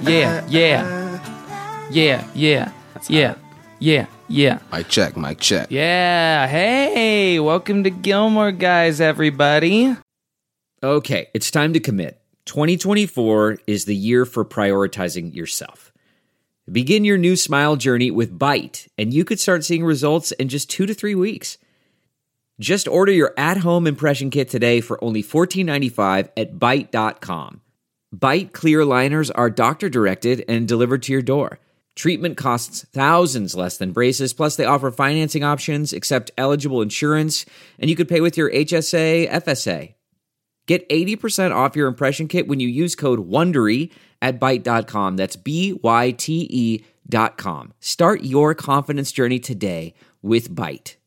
Yeah. Mic check. Yeah. Hey, welcome to Gilmore Guys, everybody. Okay, it's time to commit. 2024 is the year for prioritizing yourself. Begin your new smile journey with Byte, and you could start seeing results in just 2 to 3 weeks. Just order your at-home impression kit today for only $14.95 at Byte.com. Byte clear liners are doctor-directed and delivered to your door. Treatment costs thousands less than braces, plus they offer financing options, accept eligible insurance, and you could pay with your HSA, FSA. Get 80% off your impression kit when you use code WONDERY at Byte.com. That's BYTE.com. Start your confidence journey today with Byte.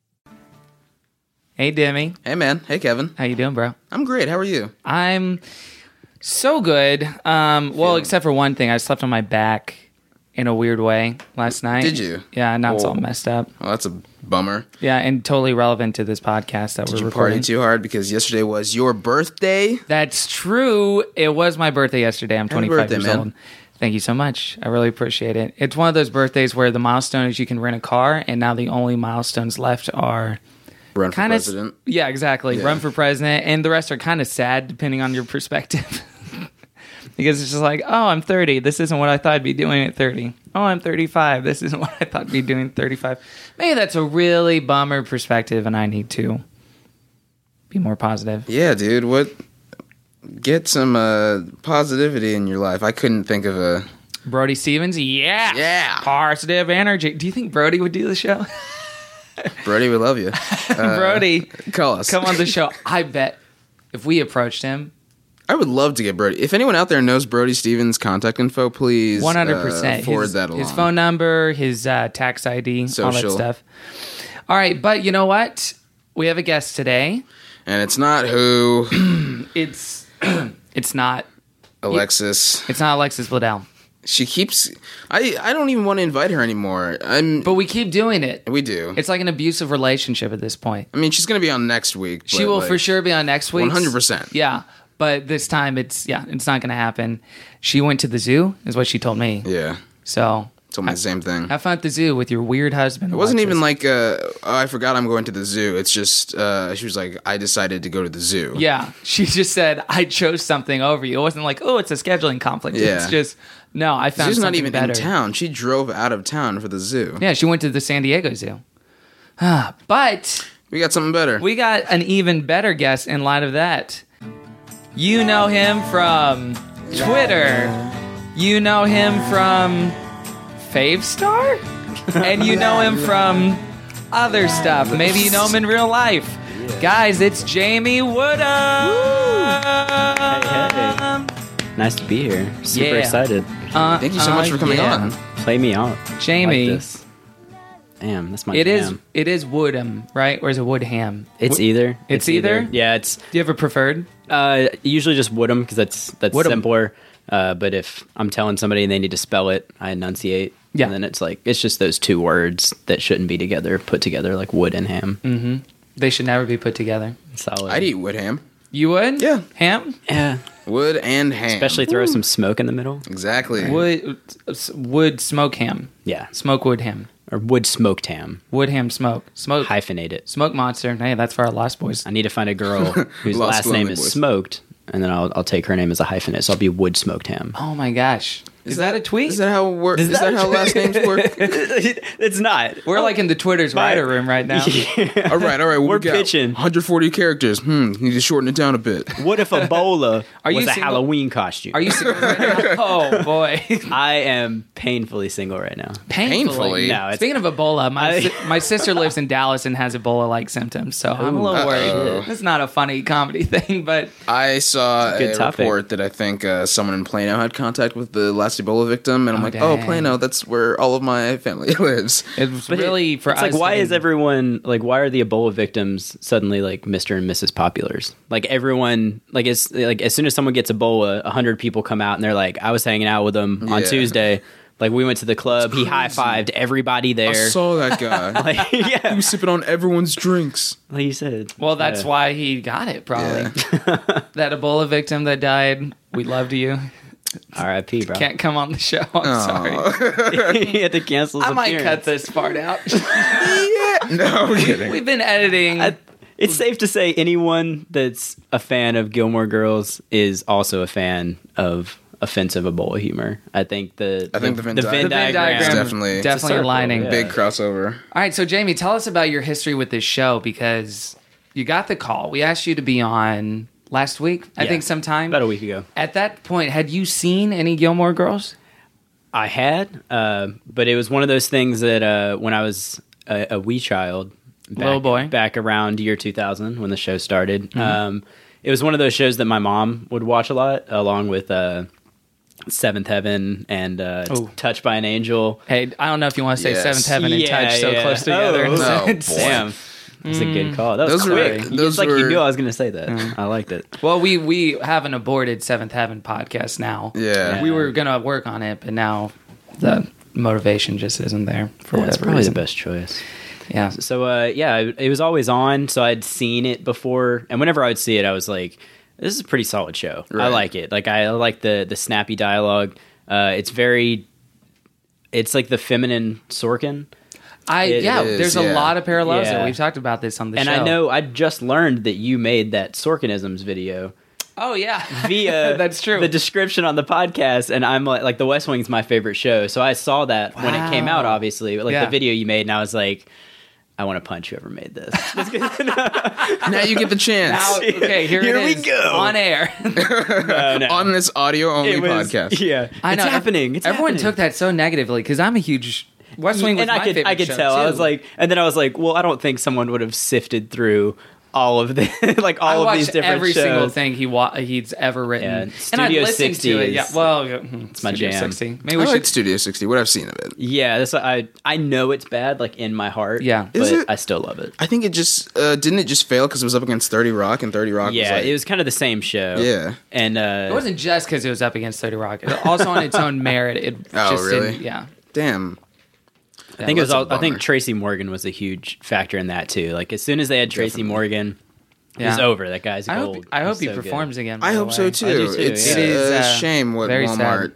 Hey, Demi. Hey, man. Hey, Kevin. How you doing, bro? I'm great. How are you? I'm so good. Well, except for one thing. I slept on my back in a weird way last night. Did you? Yeah, now it's all messed up. Well, that's a bummer. Yeah, and totally relevant to this podcast that we're recording. Party too hard because yesterday was your birthday? That's true. It was my birthday yesterday. I'm 25 years man. old. Thank you so much. I really appreciate it. It's one of those birthdays where the milestone is you can rent a car, and now the only milestones left are Run for president. Yeah, exactly. Yeah. Run for president, and the rest are kind of sad depending on your perspective. Because it's just like, oh, I'm 30. This isn't what I thought I'd be doing at 30. Oh, I'm 35. This isn't what I thought I'd be doing at 35. Maybe that's a really bummer perspective, and I need to be more positive. Yeah, dude. Get some positivity in your life. I couldn't think of a... Brody Stevens? Yeah. Yeah. Positive energy. Do you think Brody would do the show? Brody, we love you. Brody, call us. come on the show. I bet if we approached him... I would love to get Brody. If anyone out there knows Brody Stevens' contact info, please 100%. Forward that along. His phone number, his tax ID, all that Social. stuff. All right, but you know what? We have a guest today. And it's not who... It's not Alexis. It's not Alexis Bledel. She keeps... I don't even want to invite her anymore. But we keep doing it. We do. It's like an abusive relationship at this point. I mean, she's going to be on next week. She will for sure be on next week. 100%. Yeah. But this time it's not going to happen. She went to the zoo, is what she told me. Yeah. So Told me the same thing. have fun at the zoo with your weird husband. It wasn't even like, oh, I forgot I'm going to the zoo. It's just, she was like, I decided to go to the zoo. Yeah. She just said, I chose something over you. It wasn't like, oh, it's a scheduling conflict. Yeah. It's just, no, I found She's not something even better. in town. She drove out of town for the zoo. Yeah, she went to the San Diego Zoo. But We got something better. we got an even better guest in light of that. You know him from Twitter. You know him from Favestar. And you know him from other stuff. Maybe you know him in real life. Guys, it's Jamie Woodham. Hey. Nice to be here. Super Yeah. excited. Thank you so much for coming on. Play me out. Jamie. Like this. Damn, that's my It jam. is Woodham, right? Or is it Woodham? It's either. It's either? Yeah, it's Do you have a preferred? usually just Woodham because that's Woodham. simpler. But if I'm telling somebody and they need to spell it, I enunciate. Yeah. And then it's just those two words that shouldn't be together, put together like wood and ham. Mm-hmm. They should never be put together. Solid. I'd eat wood ham. You would? Yeah. Ham? Yeah. Wood and ham. Especially throw some smoke in the middle. Exactly. Wood smoke ham. Yeah. Smoke wood ham. Or wood smoked ham. Wood ham smoke. Smoke. Hyphenate it. Smoke monster. Hey, that's for our Lost Boys. I need to find a girl whose Lost last name Lonely is Boys. Smoked, and then I'll take her name as a hyphenate. So I'll be wood smoked ham. Oh my gosh. Is that a tweet? Is that how Is that how last names work? It's not. We're like in the Twitter's writer room right now. All right. What We're we got? pitching. 140 characters. Need to shorten it down a bit. What if Ebola Are you was a single? Halloween costume? Are you single right now? Oh boy. I am painfully single right now. Painfully? No, it's, Speaking of Ebola, my sister lives in Dallas and has Ebola-like symptoms, so I'm a little worried. It's not a funny comedy thing, but I saw It's a good a topic. report that I think someone in Plano had contact with the last Ebola victim, and I'm like, dang. oh, Plano, that's where all of my family lives. it's really for it's us. like, why is getting- everyone like? Why are the Ebola victims suddenly like Mr. and Mrs. Populars? Like everyone, like it's like as soon as someone gets Ebola, 100 people come out and they're like, I was hanging out with him on Yeah. Tuesday. Like we went to the club, he high fived everybody there. I saw that guy. Like, He yeah, was sipping on everyone's drinks. like you said. Well, that's why he got it, probably. That Ebola victim that died, we loved you. R.I.P. bro. can't come on the show. I'm sorry. He had to cancel his I might appearance. cut this part out. No, I'm kidding. We've been editing. It's safe to say anyone that's a fan of Gilmore Girls is also a fan of offensive Ebola humor. I think the Venn the Venn diagram diagram is definitely definitely aligning. yeah. big crossover. All right, so Jamie, tell us about your history with this show because you got the call. We asked you to be on last week, I Yeah. think sometime. about a week ago. At that point, had you seen any Gilmore Girls? I had, but it was one of those things that when I was a wee child, Little boy. back around year 2000 when the show started, it was one of those shows that my mom would watch a lot, along with Seventh Heaven and Touched by an Angel. Hey, I don't know if you want to say Yes. Seventh Heaven and Touch so close together. Oh, No, It's- boy. Damn. That's a good call. That was Those were- quick. those It's like were- you knew I was going to say that. I liked it. Well, we have an aborted Seventh Heaven podcast now. Yeah. We were going to work on it, but now the motivation just isn't there for That's whatever probably reason. the best choice. Yeah. So, it was always on, so I'd seen it before. And whenever I would see it, I was like, this is a pretty solid show. I Right. like it. Like, I like the snappy dialogue. It's like the feminine Sorkin. It is, there's a yeah. lot of parallels there. Yeah. We've talked about this on the And show. I know I just learned that you made that Sorkinisms video Oh, yeah. via That's true. the description on the podcast, and I'm like The West Wing's my favorite show, so I saw that when it came out, Wow. obviously, like Yeah. the video you made, and I was like, I want to punch whoever made this. Now you get the chance Now, okay, here Here it we is. go. On air. No. on this audio only It was- podcast. Yeah, I know. It's happening. It's Everyone happening. took that so negatively because I'm a huge West Wing was and my I could favorite show, tell. I was too. like, and then I was like, well, I don't think someone would have sifted through all of the like I all of watched these different every shows. single thing he's ever written. Yeah, and I Studio listened 60 to it. is- Yeah, well, it's my Studio jam. 60. Maybe I we like should. Studio 60. What I've seen of it. Yeah, that's I know it's bad, like in my heart. Yeah. but Is it? I still love it. I think it just didn't it just fail because it was up against 30 Rock and 30 Rock. Yeah, was like, it was kind of the same show. Yeah. and It wasn't just because it was up against 30 Rock. It also on its own merit. It Oh, just really? didn't. Yeah. Damn. I think it was. that's a I think bummer. Tracy Morgan was a huge factor in that too. Like as soon as they had Tracy Definitely. Morgan, it was Yeah. over. That guy's I gold. hope. I hope He's he so good. performs again. by I the hope so way. too. I do too, It's yeah. It is, a shame what very Walmart.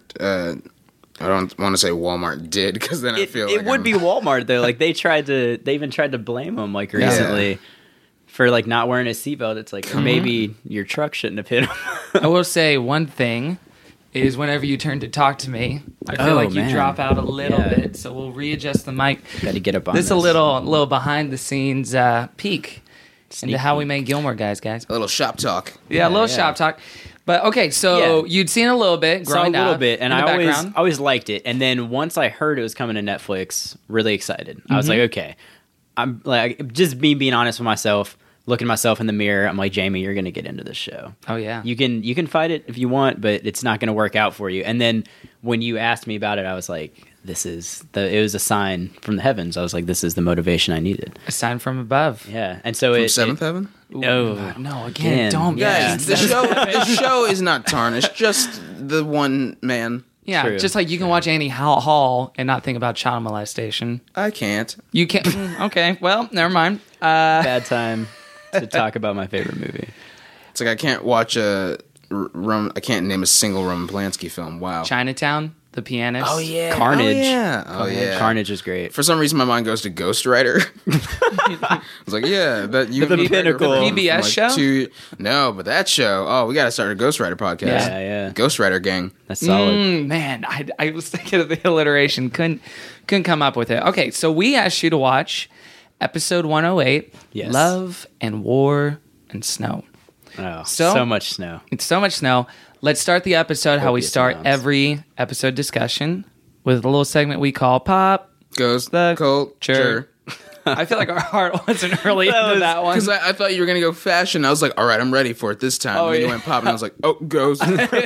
I don't want to say Walmart did because then I feel It like would be Walmart though. Like they even tried to blame him like Yeah. recently for like not wearing a seatbelt. It's like maybe your truck shouldn't have hit him. I will say one thing is whenever you turn to talk to me, I feel Oh, like you man. drop out a little Yeah. bit. So we'll readjust the mic. Got to get up on This is a little behind the scenes peek Sneak into how we peek. made Gilmore Guys. a little shop talk. Yeah, a little yeah. shop talk. But okay, so Yeah. you'd seen a little bit Saw a growing little up bit, and in the I background. always liked it. And then once I heard it was coming to Netflix, really excited. I was like, okay, I'm like just me being honest with myself, looking myself in the mirror. I'm like, Jamie, you're gonna get into this show. Oh yeah, You can fight it if you want, but it's not gonna work out for you. And then when you asked me about it, I was like, it was a sign from the heavens. I was like, this is the motivation I needed. a sign from above. Yeah, and so From it Seventh Heaven. No, No, again, Again, don't. yeah. Guys, the show is not tarnished. Just the one man. Yeah, True. just like you can watch Annie Hall and not think about child molestation. I can't. You can't. Okay, well, never mind. bad time to talk about my favorite movie. It's like I can't watch I can't name a single Roman Polanski film. Wow. Chinatown, The Pianist. Carnage. Oh yeah. Carnage is great. For some reason, my mind goes to Ghost Rider. I was like, yeah, that you The pinnacle. The PBS show? No, but that show. Oh, we got to start a Ghost Rider podcast. Yeah. Ghost Rider gang. That's solid. Man, I was thinking of the alliteration. Couldn't come up with it. Okay, so we asked you to watch episode 108, Yes. Love and War and Snow. Oh, So- so much snow. It's so much snow. Let's start the episode how we Copious start amounts. every episode discussion with a little segment we call Pop Goes the culture. I feel like our heart wasn't really into that one. Because I thought you were going to go fashion. I was like, all right, I'm ready for it this time. Oh, and then yeah. you went pop, and I was like, oh, goes.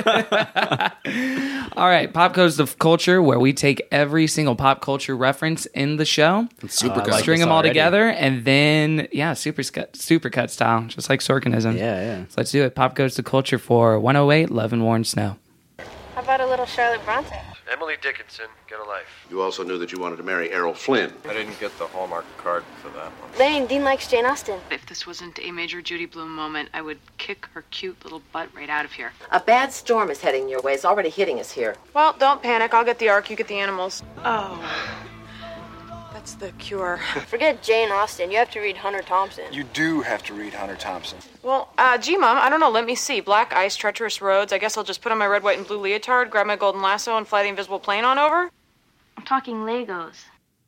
All right, Pop Goes the Culture, where we take every single pop culture reference in the show, Super like string this them all already. together, and then, super cut style, just like Sorkinism. Yeah. So let's do it. Pop Goes the Culture for 108, Love and War and Snow. How about a little Charlotte Bronte? Emily Dickinson, get a life. You also knew that you wanted to marry Errol Flynn. I didn't get the Hallmark card for that one. Lane, Dean likes Jane Austen. If this wasn't a major Judy Blume moment, I would kick her cute little butt right out of here. A bad storm is heading your way. It's already hitting us here. Well, don't panic. I'll get the Ark, you get the animals. Oh. That's the cure. Forget Jane Austen. You have to read Hunter Thompson. You do have to read Hunter Thompson. Well, gee, Mom, I don't know. Let me see. Black ice, treacherous roads. I guess I'll just put on my red, white, and blue leotard, grab my golden lasso, and fly the invisible plane on over. I'm talking Legos.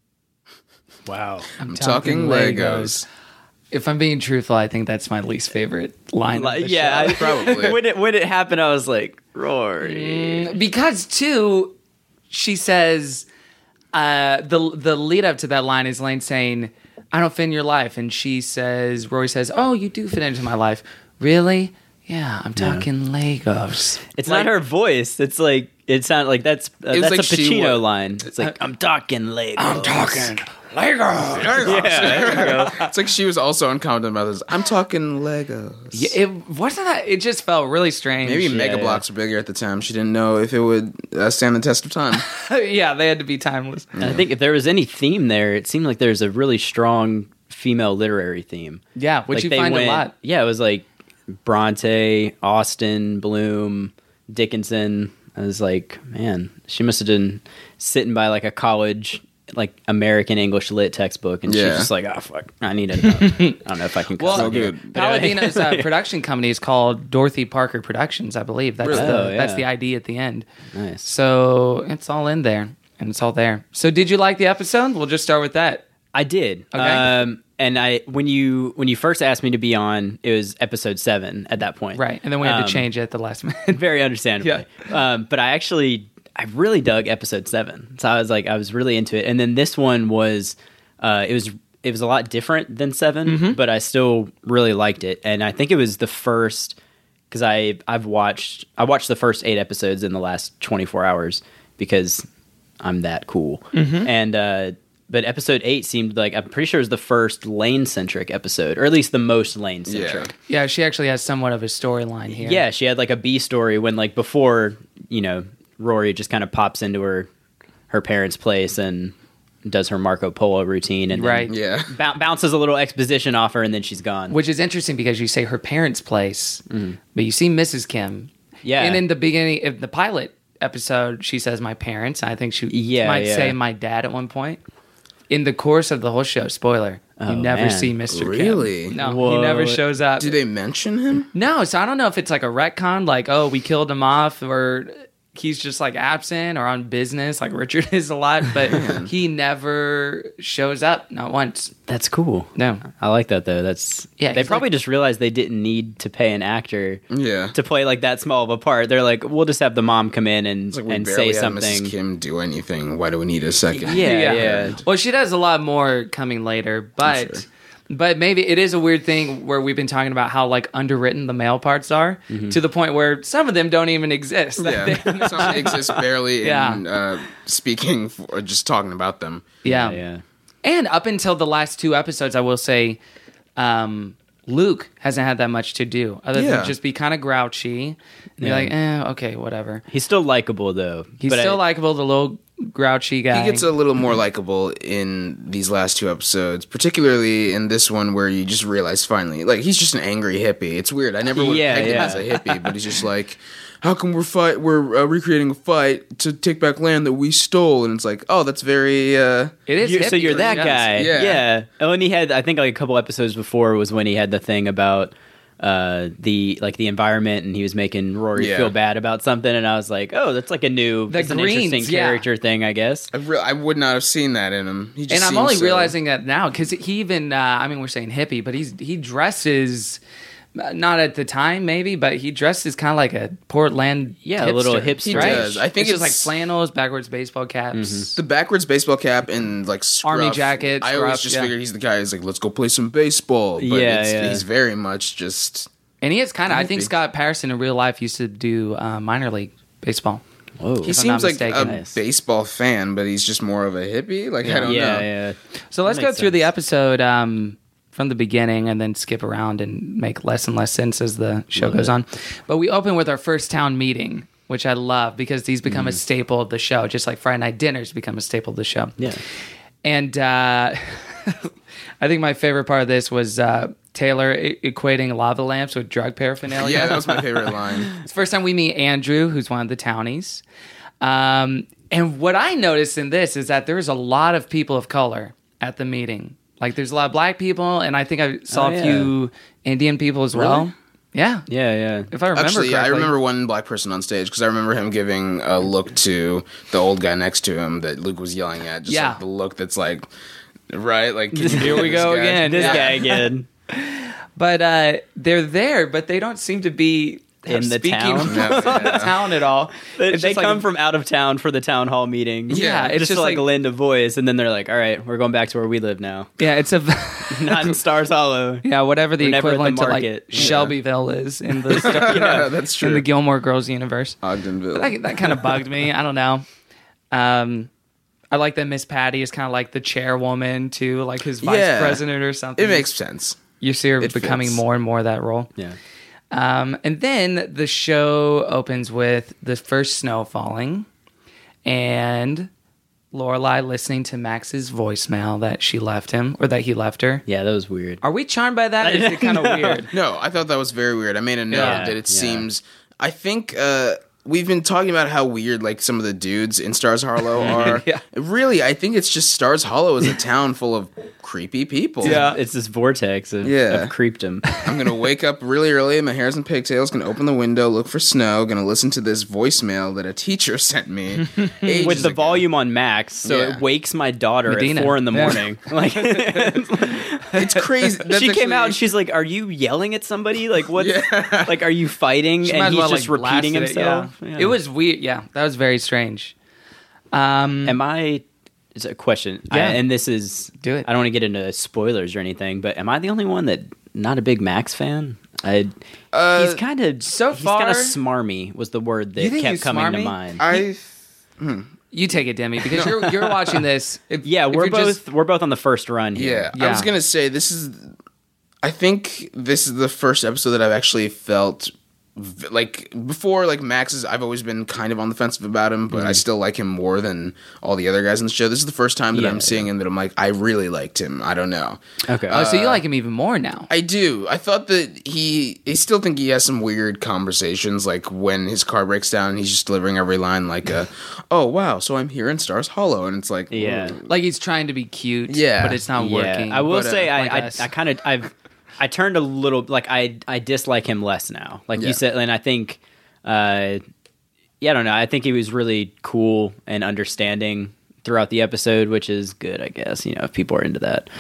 Wow. I'm talking Legos. If I'm being truthful, I think that's my least favorite line. Of the Yeah, show. Probably. when it happened, I was like, Rory. Because too, she says the lead up to that line is Lane saying, "I don't fit in your life," and Rory says, "Oh, you do fit into my life, really? Yeah, I'm talking Legos." It's not her voice. It's like it sounded like that's was a like she Pacino was- line. It's like I'm talking Legos. I'm talking Legos. It's like she was also unconfident about this. I'm talking Legos. Yeah, it wasn't that. It just felt really strange. Maybe Mega yeah. Bloks were bigger at the time. She didn't know if it would stand the test of time. Yeah, they had to be timeless. And I think if there was any theme there, it seemed like there's a really strong female literary theme. Yeah, which Like you they find went- a lot. Yeah, it was like Bronte, Austen, Bloom, Dickinson. I was like, man, she must have been sitting by like a college, like American English lit textbook, and Yeah. she's just like, oh fuck, I need to. I don't know if I can. Well, So good. Palladino's production company is called Dorothy Parker Productions, I believe. That's Really? Oh, yeah. that's the ID at the end. Nice. So it's all in there, and it's all there. So did you like the episode? We'll just start with that. I did. Okay. And when you first asked me to be on, it was episode 7 at that point. Right, and then we had to change it at the last minute. Very understandably. But I really dug episode 7. So I was really into it. And then this one was, it was a lot different than 7, but I still really liked it. And I think it was the first, because I watched the first 8 episodes in the last 24 hours because I'm that cool. And, but episode 8 seemed like, I'm pretty sure it was the first Lane-centric episode, or at least the most Lane-centric. Yeah, she actually has somewhat of a storyline here. Yeah, she had like a B story when like before, Rory just kind of pops into her parents' place and does her Marco Polo routine and then Right. Yeah. bounces a little exposition off her and then she's gone. Which is interesting because you say her parents' place, but you see Mrs. Kim. Yeah. And in the beginning of the pilot episode, she says my parents. I think she Yeah, might yeah. say my dad at one point. In the course of the whole show, spoiler, you never man. see Mr. Really? Kim. No, Whoa. he never shows up. Do they mention him? No, so I don't know if it's like a retcon, like, oh, we killed him off, or he's just like absent or on business, like Richard is a lot, but he never shows up, not once. That's cool. No. I like that though. That's Yeah, They he's probably like- just realized they didn't need to pay an actor Yeah. to play like that small of a part. They're like, we'll just have the mom come in and It's like we and barely say had something. Mrs. Kim do anything. Why do we need a second? Yeah. Well, she does a lot more coming later, but Sure. but maybe it is a weird thing where we've been talking about how like underwritten the male parts are to the point where some of them don't even exist. Yeah. Some exist barely Yeah. in speaking or just talking about them. yeah. Yeah. And up until the last 2 episodes, I will say, Luke hasn't had that much to do other Yeah. than just be kind of grouchy. And be like, okay, whatever. He's still likable though. He's but still likable, the little grouchy guy. He gets a little more likable in these last 2 episodes, particularly in this one where you just realize finally, like, he's just an angry hippie. It's weird. I never would Yeah, peg him yeah. as a hippie, but he's just like, how come we're recreating a fight to take back land that we stole? And it's like, oh, that's very, It is So hippie, you're that yes. guy. Yeah. Yeah. Oh, and he had, I think like a couple episodes before was when he had the thing about the environment and he was making Rory Yeah. feel bad about something. And I was like, oh, that's like an Greens, interesting yeah. character thing, I guess. I would not have seen that in him. He just And I'm seems only so- realizing that now because he even, we're saying hippie, but he dresses, not at the time maybe, but he dresses kind of like a Portland Yeah, a little hipster, hipster. He right? does. I think it's just like it's- flannels, backwards baseball caps. the backwards baseball cap and like scruff. Army jacket, I always scruff, just yeah. figured he's the guy who's like, let's go play some baseball. But Yeah, yeah. he's very much just. And he is kind of, I think Hippie. Scott Patterson in real life used to do minor league baseball. Whoa. He If I'm not seems like mistaken. a Nice. baseball fan, but he's just more of a hippie. Like I don't yeah, know. yeah. So let's That go makes through the sense. episode from the beginning and then skip around and make less and less sense as the show Love goes it. on. But we open with our first town meeting. which I love because he's become a staple of the show, just like Friday Night Dinners become a staple of the show. Yeah. And I think my favorite part of this was Taylor equating lava lamps with drug paraphernalia. Yeah, that was my favorite line. It's the first time we meet Andrew, who's one of the townies. And what I noticed in this is that there's a lot of people of color at the meeting. Like, there's a lot of black people, and I think I saw a few Indian people as well. Really? Yeah. Yeah. If I remember Actually, correctly. I remember one black person on stage because I remember him giving a look to the old guy next to him that Luke was yelling at. Just like the look that's like, right? Like, here we go again. This guy again. But they're there, but they don't seem to be in the speaking town. town at all. They come from out of town for the town hall meeting. Yeah, it's just like lend a voice, and then they're like, "All right, we're going back to where we live now." Yeah, it's a not in Stars Hollow. Yeah, whatever the We're never at the equivalent to like market. Shelbyville is in the that's true. in the Gilmore Girls universe. Ogdenville. That kind of bugged me. I don't know. I like that Miss Patty is kind of like the chairwoman too, like his vice president or something. It makes sense. You see her It becoming fits. more and more that role. Yeah. And then the show opens with the first snow falling and Lorelai listening to Max's voicemail that she left him or that he left her. Yeah, that was weird. Are we charmed by that? Or is it kind of weird? No, I thought that was very weird. I made a note that it Yeah. seems. I think we've been talking about how weird like some of the dudes in Stars Hollow are. Yeah. Really, I think it's just Stars Hollow is a town full of creepy people. It's this vortex of creepdom. I'm gonna wake up really early. My hair's in pigtails. Gonna open the window, look for snow. Gonna listen to this voicemail that a teacher sent me ages With the ago. volume on max, so Yeah. it wakes my daughter Medina. at 4 a.m. Yeah. Like, It's crazy. That's she came actually- out and she's like, "Are you yelling at somebody? Like, what? Like, are you fighting?" She might And as he's well, just like, repeating blasted it, himself. yeah. Yeah. It was weird. Yeah, that was very strange. Am I? It's a question. Yeah. And this is. Do it. I don't want to get into spoilers or anything, but am I the only one that not a big Max fan? He's kind of he's kind far- of smarmy was the word You that think kept he's coming to smarmy? mind. You take it, Demi, because you're watching this. If we're you're just- we're both on the first run here. Yeah, I was gonna say this is. I think this is the first episode that I've actually felt like before. Like Max's, I've always been kind of on the fence about him, but I still like him more than all the other guys in the show. This is the first time that I'm seeing him that I'm like, I really liked him. I don't know. Okay. Oh, so you like him even more now? I do. I thought that I still think he has some weird conversations, like when his car breaks down and he's just delivering every line like, oh, wow, so I'm here in Stars Hollow. And it's like, Yeah. Like he's trying to be cute, Yeah. but it's not working. I will But, say like I us. kind of I turned a little like I dislike him less now. Like you said, and I think I don't know. I think he was really cool and understanding throughout the episode, which is good, I guess. You know, if people are into that,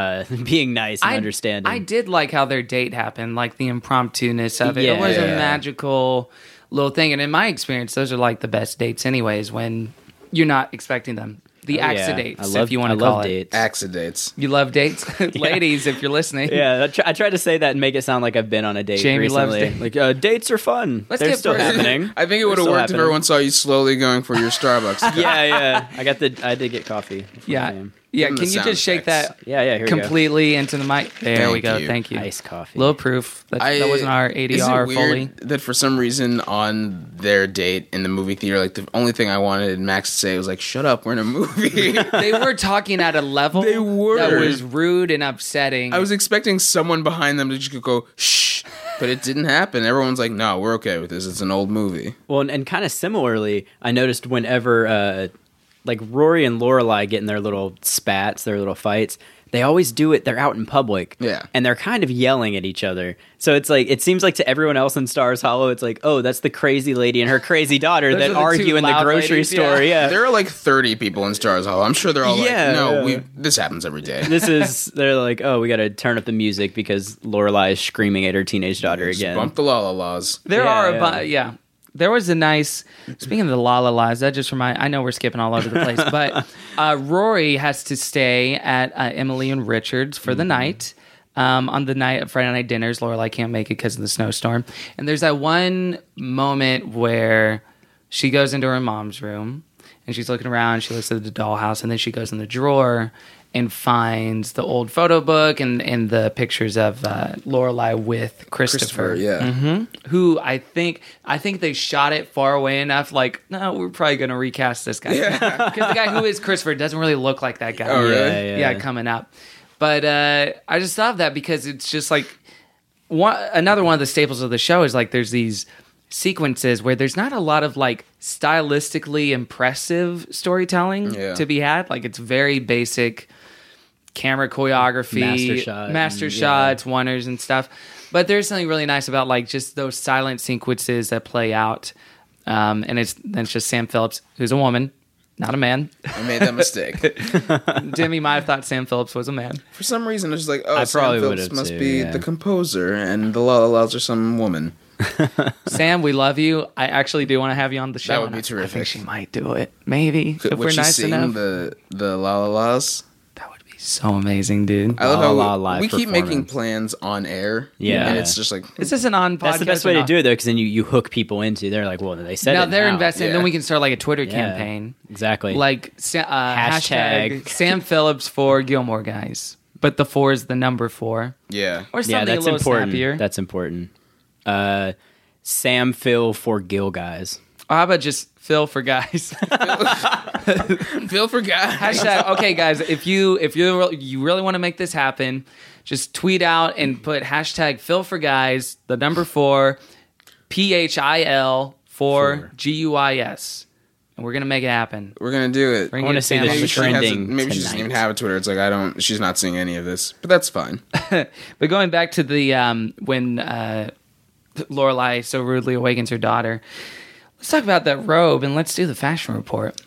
being nice and understanding. I did like how their date happened, like the impromptu-ness of it. It was a Yeah. magical little thing. And in my experience, those are like the best dates anyways, when you're not expecting them. The accidates, if you want to call it. dates. accidates. You love dates? Ladies, if you're listening. Yeah, I tried to say that and make it sound like I've been on a date Jamie loves recently. dates. Like dates are fun. Let's They're get still personal. happening. I think it would have Still worked happening. if everyone saw you slowly going for your Starbucks cup. Yeah. I did get coffee. Yeah. Damn. Yeah, Give 'em can the you sound just shake effects. that Yeah, here we go. completely into the mic? There we Thank go. you. Thank you. Iced coffee. Low proof. That wasn't our Is it ADR weird fully. that for some reason on their date in the movie theater, like the only thing I wanted Max to say was like, "Shut up, we're in a movie." They were talking at a level They were. that was rude and upsetting. I was expecting someone behind them to just go shh, but it didn't happen. Everyone's like, "No, we're okay with this. It's an old movie." Well, and kind of similarly, I noticed whenever like Rory and Lorelai get in their little spats, their little fights, they always do it. They're out in public, Yeah. and they're kind of yelling at each other. So it's like it seems like to everyone else in Stars Hollow, it's like, oh, that's the crazy lady and her crazy daughter Those that are the argue two in the loud grocery ladies, store. yeah. There are like 30 people in Stars Hollow. I'm sure they're all Yeah, like, "No, yeah. this happens every day." They're like, oh, we got to turn up the music because Lorelai is screaming at her teenage daughter Just again. bump the la la laws. There Yeah, are, yeah. yeah. There was a nice. Speaking of the La La Las, that just I know we're skipping all over the place, but Rory has to stay at Emily and Richard's for the night. On the night of Friday Night Dinners, Lorelai can't make it because of the snowstorm. And there's that one moment where she goes into her mom's room and she's looking around. She looks at the dollhouse, and then she goes in the drawer, and finds the old photo book and the pictures of Lorelai with Christopher. Yeah. Who I think they shot it far away enough. Like, no, we're probably going to recast this guy because the guy who is Christopher doesn't really look like that guy. Oh, really? Yeah, coming up. But I just thought of that because it's just like another one of the staples of the show is like there's these sequences where there's not a lot of like stylistically impressive storytelling to be had. Like it's very basic camera choreography, master shots, oneers and stuff. But there's something really nice about like just those silent sequences that play out. And it's just Sam Phillips, who's a woman, not a man. I made that mistake. Demi might have thought Sam Phillips was a man. For some reason, it's like, oh, I Sam probably Phillips would've must too, be the composer, and the La La La's are some woman. Sam, we love you. I actually do want to have you on the show. That would be I terrific. think she might do it. Maybe. If Would we're she nice sing enough. the La La La's? That would be so amazing, dude. I love La La how live we keep making performance. plans on air. Yeah. And it's just like, This isn't on podcast. That's the best way to do it, though, because then you hook people into. They're like, well, they said Now it. they're now. invested. Yeah. Then we can start like a Twitter campaign. Exactly. Like hashtag Sam Phillips for Gilmore Guys. But the 4 is the number 4. yeah. Or something yeah, that's a little important. snappier. That's important. Sam Phil for Gil Guys. Or how about just Phil for guys? Phil for guys. Hashtag, okay, guys, if you really want to make this happen, just tweet out and put hashtag Phil for guys, the number 4, PHIL for GUIS. And we're going to make it happen. We're going to do it. We're I want to see this trending Maybe she doesn't tonight. even have a Twitter. It's like, she's not seeing any of this. But that's fine. But going back to the when Lorelai so rudely awakens her daughter, let's talk about that robe and let's do the fashion report.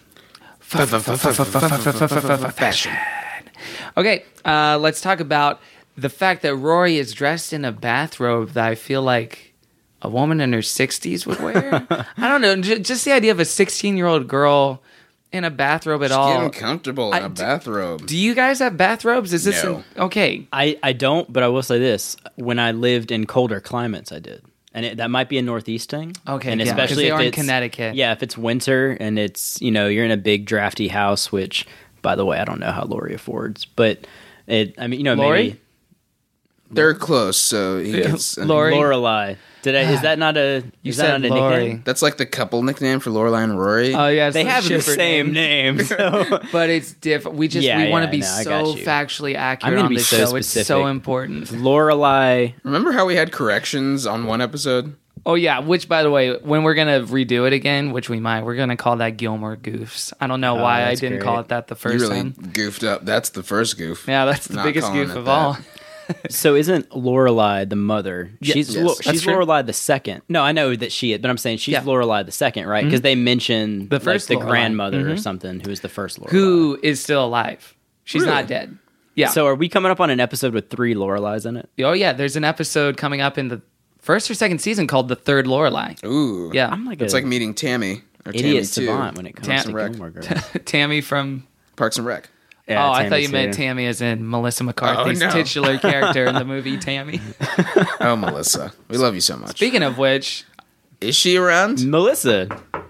Fashion. Okay, let's talk about the fact that Rory is dressed in a bathrobe that I feel like a woman in her 60s would wear. I don't know, just the idea of a 16-year-old girl in a bathrobe at She's all. getting comfortable in a bathrobe. Do you guys have bathrobes? Is this No. okay? I don't, but I will say this. When I lived in colder climates, I did. And that might be a Northeast thing. Okay, and yeah, 'cause especially they if are in it's Connecticut. Yeah, if it's winter and it's, you're in a big drafty house, which, by the way, I don't know how Lori affords, but Lori? maybe They're close, so he gets... Lori? Lorelai. Is that not a? You is said that not a Lori. nickname? That's like the couple nickname for Lorelai and Rory. Oh yeah, They have the Schiffer same name. So. but it's different. We want to be I so got you. factually I'm accurate gonna on be this so show. specific. It's so important. Lorelai. Remember how we had corrections on one episode? Oh yeah, which by the way, when we're gonna redo it again, which we might, we're gonna call that Gilmore Goofs. I don't know why I that's didn't great. call it that the You first really time. goofed up. That's the first goof. Yeah, that's the Not biggest calling goof it of that. all. So isn't Lorelai the mother? She's Yes. That's she's true. Lorelai the second. No, I know that she is, but I'm saying she's Yeah. Lorelai the second, right? Because they mention The first the Lorelai. grandmother or something who is the first Lorelai. Who is still alive? She's Really? not dead. Yeah. So are we coming up on an episode with 3 Lorelais in it? Oh yeah, there's an episode coming up in the first or second season called The Third Lorelai. Ooh. Yeah. I'm like It's a like meeting Tammy. Or idiot Tammy 2. savant when it comes Tam- to Wreck. Gilmore Girls. Tammy from. Parks and Rec. Yeah, I Tammy thought you meant too. Tammy as in Melissa McCarthy's Oh, no. titular character in the movie Tammy. Oh, Melissa. We love you so much. Speaking of which, Is she around? Melissa.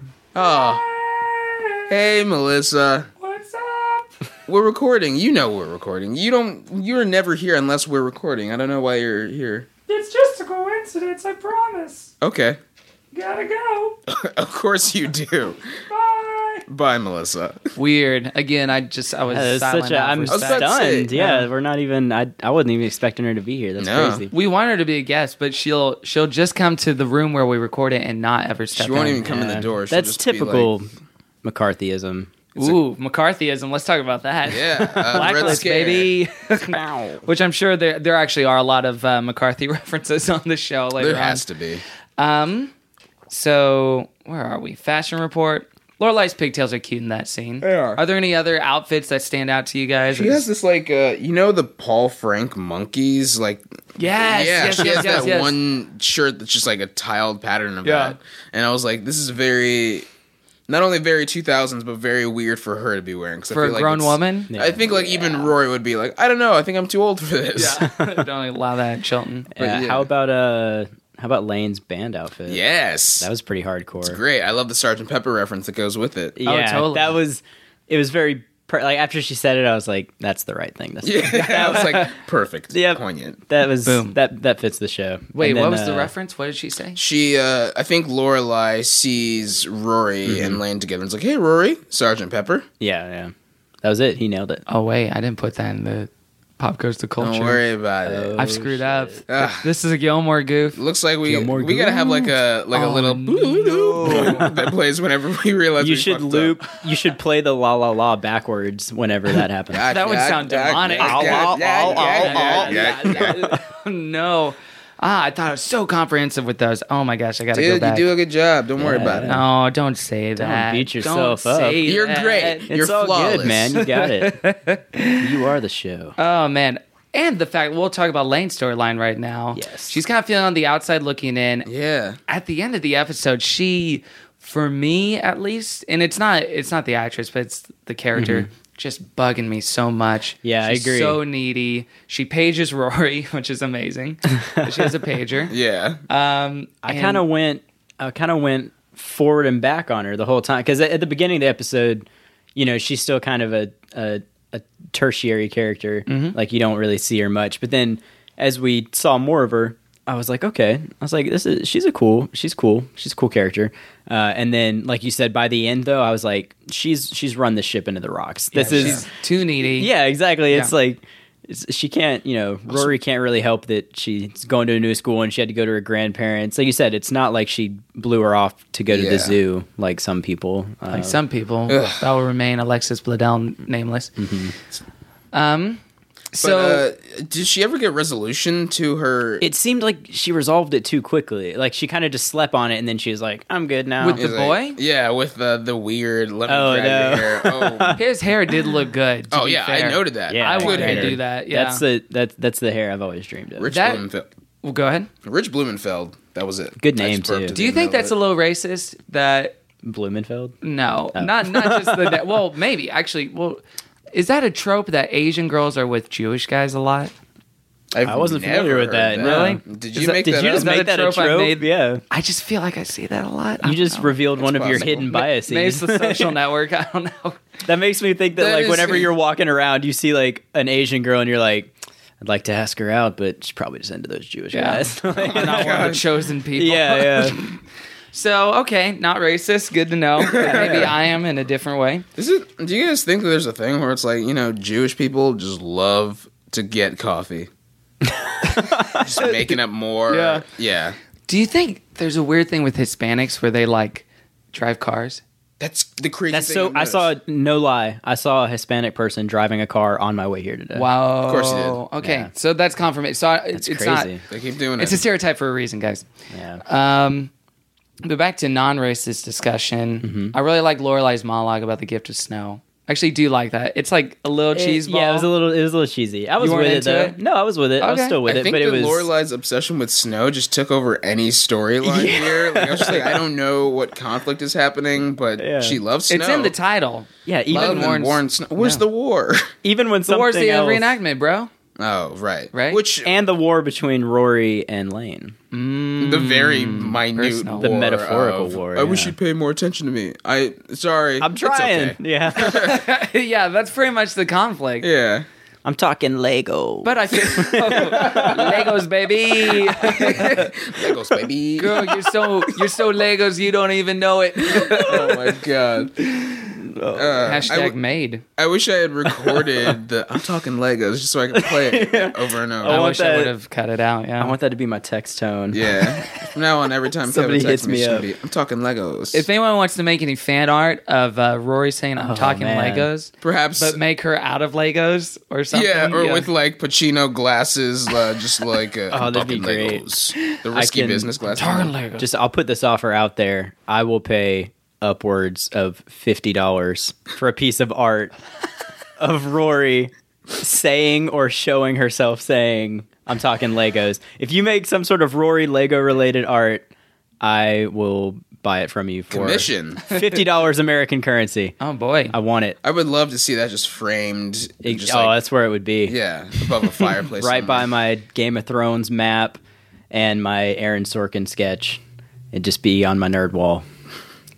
Oh. Hey, Melissa. what's up? We're recording. You know we're recording. You're never here unless we're recording. I don't know why you're here. It's just a coincidence, I promise. Okay. Gotta go. Of course you do. Bye. Bye, Melissa. Weird. Again, I was It's silent such a, out I'm for I was about to respect. say, stunned. Yeah, we're not even. I wasn't even expecting her to be here. That's No. crazy. We want her to be a guest, but she'll just come to the room where we record it and not ever step She won't in. even come in the door. She'll That's just be typical like, McCarthyism. Ooh, McCarthyism. Let's talk about that. yeah, Red Blacklist, Scare. baby. Which I'm sure there actually are a lot of McCarthy references on the show later There on. has to be. So where are we? Fashion report. Lorelai's pigtails are cute in that scene. They are. Are there any other outfits that stand out to you guys? She has this like, the Paul Frank monkeys, like. Yes, Yeah, yes, she yes, has yes, that yes. one shirt that's just like a tiled pattern of Yeah. that, and I was like, this is very, not only very 2000s, but very weird for her to be wearing. 'cause I For a feel like grown it's- woman? I think like even Rory would be like, I don't know, I think I'm too old for this. Don't allow that, Chilton. yeah. How about Lane's band outfit? Yes, That was pretty hardcore. great. I love the Sgt. Pepper reference that goes with it. Yeah, totally. it was very like after she said it, I was like, "That's the right thing." I was like, perfect. Yep. Poignant. That was Boom. that fits the show. Wait, And then, what was the reference? What did she say? She, I think Lorelai sees Rory and Lane together and is like, hey, Rory, Sergeant Pepper. Yeah. That was it. He nailed it. Oh wait, I didn't put that in the Pop Goes to Culture. Don't worry about it. I've screwed up. Ugh. This is a Gilmore goof. Looks like we Gilmore gotta have like a little that plays whenever we realize You we should fucked up. loop. You should play the la la la backwards whenever that happens. That would sound demonic. No. I thought I was so comprehensive with those. Oh my gosh, I gotta go Dude, you back. do a good job. Don't worry about it. No, don't say that. beat yourself Don't up. say You're that. great. It's You're all flawless. good, man. You got it. You are the show. Oh man. And the fact we'll talk about Lane's storyline right now. Yes. She's kind of feeling on the outside looking in. Yeah. At the end of the episode, she, for me at least, and it's not the actress, but it's the character, just bugging me so much. Yeah, I She's agree. so needy. She pages Rory, which is amazing. She has a pager. Yeah. I kind of went forward and back on her the whole time because at the beginning of the episode, you know, she's still kind of a tertiary character. Like you don't really see her much, but then as we saw more of her, I was like, okay. I was like, she's cool. She's a cool character. And then, like you said, by the end though, I was like, she's run the ship into the rocks. She's too needy. Yeah, exactly. Yeah. It's like she can't, you know, Rory can't really help that she's going to a new school and she had to go to her grandparents. Like you said, it's not like she blew her off to go to the zoo like some people. Like some people. That will remain Alexis Bledel nameless. So did she ever get resolution to her? It seemed like she resolved it too quickly. Like she kind of just slept on it and then she was like, I'm good now. With the boy? Yeah, with the weird. Let me Oh, grab no. your hair. Oh, his hair did look good. to oh be yeah, fair. I noted that. Yeah, I Good wanted hair. to do that. Yeah. That's the hair I've always dreamed of. Rich That- Blumenfeld. Well, go ahead. Rich Blumenfeld. That was it. Good I name, just burped too. at Do you the think end of that's a it. little racist? That Blumenfeld? no, not just the. Well, maybe actually. Well, is that a trope that Asian girls are with Jewish guys a lot? I wasn't familiar with that. Really? Did you make that Did you up? just make that a trope I trope? made? Yeah. I just feel like I see that a lot. You just revealed one of your possible. hidden biases. Maybe it's the social network. I don't know. That makes me think that, That like, is- whenever you're walking around, you see, like, an Asian girl and you're like, I'd like to ask her out, but she's probably just into those Jewish guys. I'm not one of the chosen people. yeah. So okay, not racist. Good to know. Maybe I am in a different way. Do you guys think that there's a thing where it's like, you know, Jewish people just love to get coffee? Just making up more. Yeah. Yeah. Do you think there's a weird thing with Hispanics where they like drive cars? That's the crazy That's thing. so. I've I saw, noticed. no lie, I saw a Hispanic person driving a car on my way here today. Wow. Of course you did. Okay, Yeah. so that's confirmation. So That's it's crazy. not. They keep doing It's it. a stereotype for a reason, guys. Yeah. But back to non-racist discussion. Mm-hmm. I really like Lorelai's monologue about the gift of snow. I actually do like that. It's like a little cheese ball. Yeah, it was a little cheesy. I was You with weren't it into though. it? No, I was with it. I was Okay. still with I it, think but it that was. Lorelai's obsession with snow just took over any storyline here. Like, I was just like, I don't know what conflict is happening, but Yeah. she loves snow. It's in the title. Yeah, even Love Warren's- and Warren Snow. Where's the war? even when The something war's the else, reenactment, bro. Oh, right. Right? Which and the war between Rory and Lane. the very minute personal. war The metaphorical of, war, I wish yeah. you'd pay more attention to me. Sorry. I'm It's trying. okay. Yeah, Yeah, that's pretty much the conflict. Yeah. I'm talking Lego. But I feel Legos, baby. Legos, baby. Girl, you're so Legos you don't even know it. Oh my god. Hashtag made. I wish I had recorded the I'm talking Legos just so I could play it over and over. I want wish I that- would have cut it out. Yeah. I want that to be my text tone. Yeah. From now on, every time Somebody Kevin texts hits me it's gonna up. be, I'm talking Legos. If anyone wants to make any fan art of Rory saying I'm talking man. Legos, Perhaps but make her out of Legos or something. yeah, or with like Pacino glasses, just like Oh, that'd be talking great. Legos. The risky can- business glasses. talking Legos. Just I'll put this offer out there. I will pay upwards of $50 for a piece of art of Rory saying or showing herself saying, I'm talking Legos. If you make some sort of Rory Lego related art, I will buy it from you for Commission. $50 American currency. Oh boy. I want it. I would love to see that just framed. Just That's where it would be. yeah, above a fireplace. Right by somewhere. my Game of Thrones map and my Aaron Sorkin sketch. It'd just be on my nerd wall.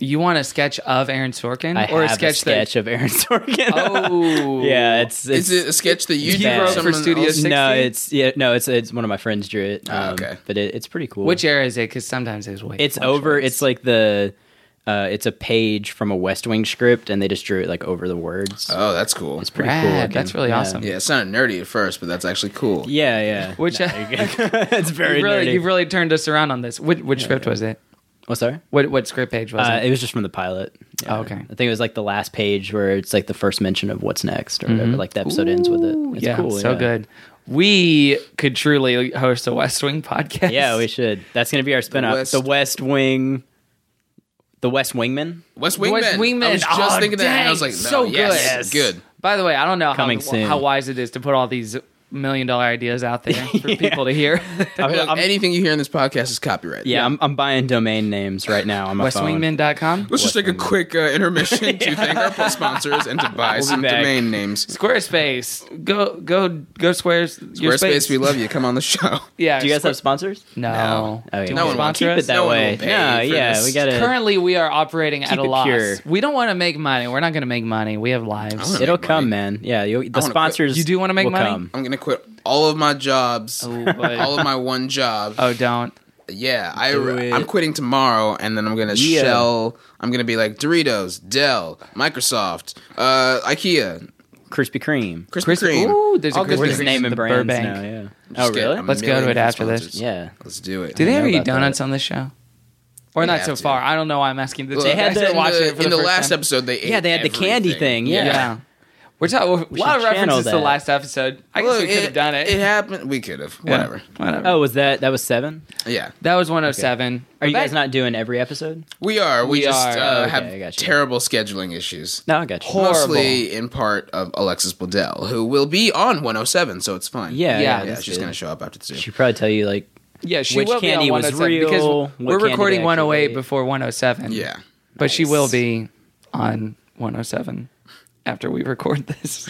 You want a sketch of Aaron Sorkin? I or have a sketch of Aaron Sorkin. Oh. Yeah, it's is it a sketch that you wrote for Studio 60? No, it's one of my friends drew it. Okay. But it's pretty cool. Which era is it? Because sometimes there's way. It's over. It's like it's a page from a West Wing script, and they just drew it like over the words. Oh, that's cool. It's pretty cool. Looking. That's really awesome. Yeah, it sounded nerdy at first, but that's actually cool. Yeah. Which it's very nerdy. You've really turned us around on this. Which script was it? What's sorry? What script page was it? It was just from the pilot. Yeah. Oh, okay. I think it was like the last page where it's like the first mention of what's next or whatever. Like the episode ends with it. It's cool. So good. We could truly host a West Wing podcast. Yeah, we should. That's going to be our spinoff. The West Wing. The West Wingman? West Wingman. I was just thinking that, and I was like, so good. Yes, good. By the way, I don't know how wise it is to put all these $1 million ideas out there for people to hear. Anything you hear in this podcast is copyrighted. Yeah, I'm buying domain names right now on my phone. Westwingman.com. Let's just take a quick intermission to thank our sponsors and to buy some domain names. Squarespace. Go Squares. Squarespace, we love you. Come on the show. Yeah. Do you guys have sponsors? No. Okay. No one will keep it that way. We got to. Currently, we are operating at a loss. Pure. We don't want to make money. We're not going to make money. We have lives. It'll come, man. Yeah, the sponsors. You do want to make money? Come. I'm going to quit all of my jobs. Oh, all of my one job. Oh, don't. Yeah, I'm quitting tomorrow, and then I'm gonna shell. I'm gonna be like Doritos, Dell, Microsoft, IKEA, Krispy Kreme. Krispy Kreme. Ooh, there's a All good We're Krispy just Kreme naming in brands Burbank. now. Yeah. Just Oh, get really? a Let's go to million it after sponsors. this. Yeah. Let's do it. Do they ever about eat donuts on this show? Or not have so to. far. I don't know why I'm asking this. Well, They had to watch it for in the first last time. episode. They ate Yeah, they had the candy everything. thing. Yeah. We're talking a lot of should channel references to the that. last episode. I guess we could have done it. It happened. We could have. Yeah. Whatever. Oh, was that was 7? Yeah, That was 107. Are you guys not doing every episode? we are. We just are. Okay, have I got you. terrible scheduling issues. No, I got you. Horrible. Mostly in part of Alexis Bledel, who will be on 107, so it's fine. Yeah, Yeah, Yeah, that's she's good. gonna show up after 2. She probably tell you like Yeah, she which will be candy on was 107 real, because what we're candy recording they 108 actually- before 107. Yeah. But she will be on 107 after we record this.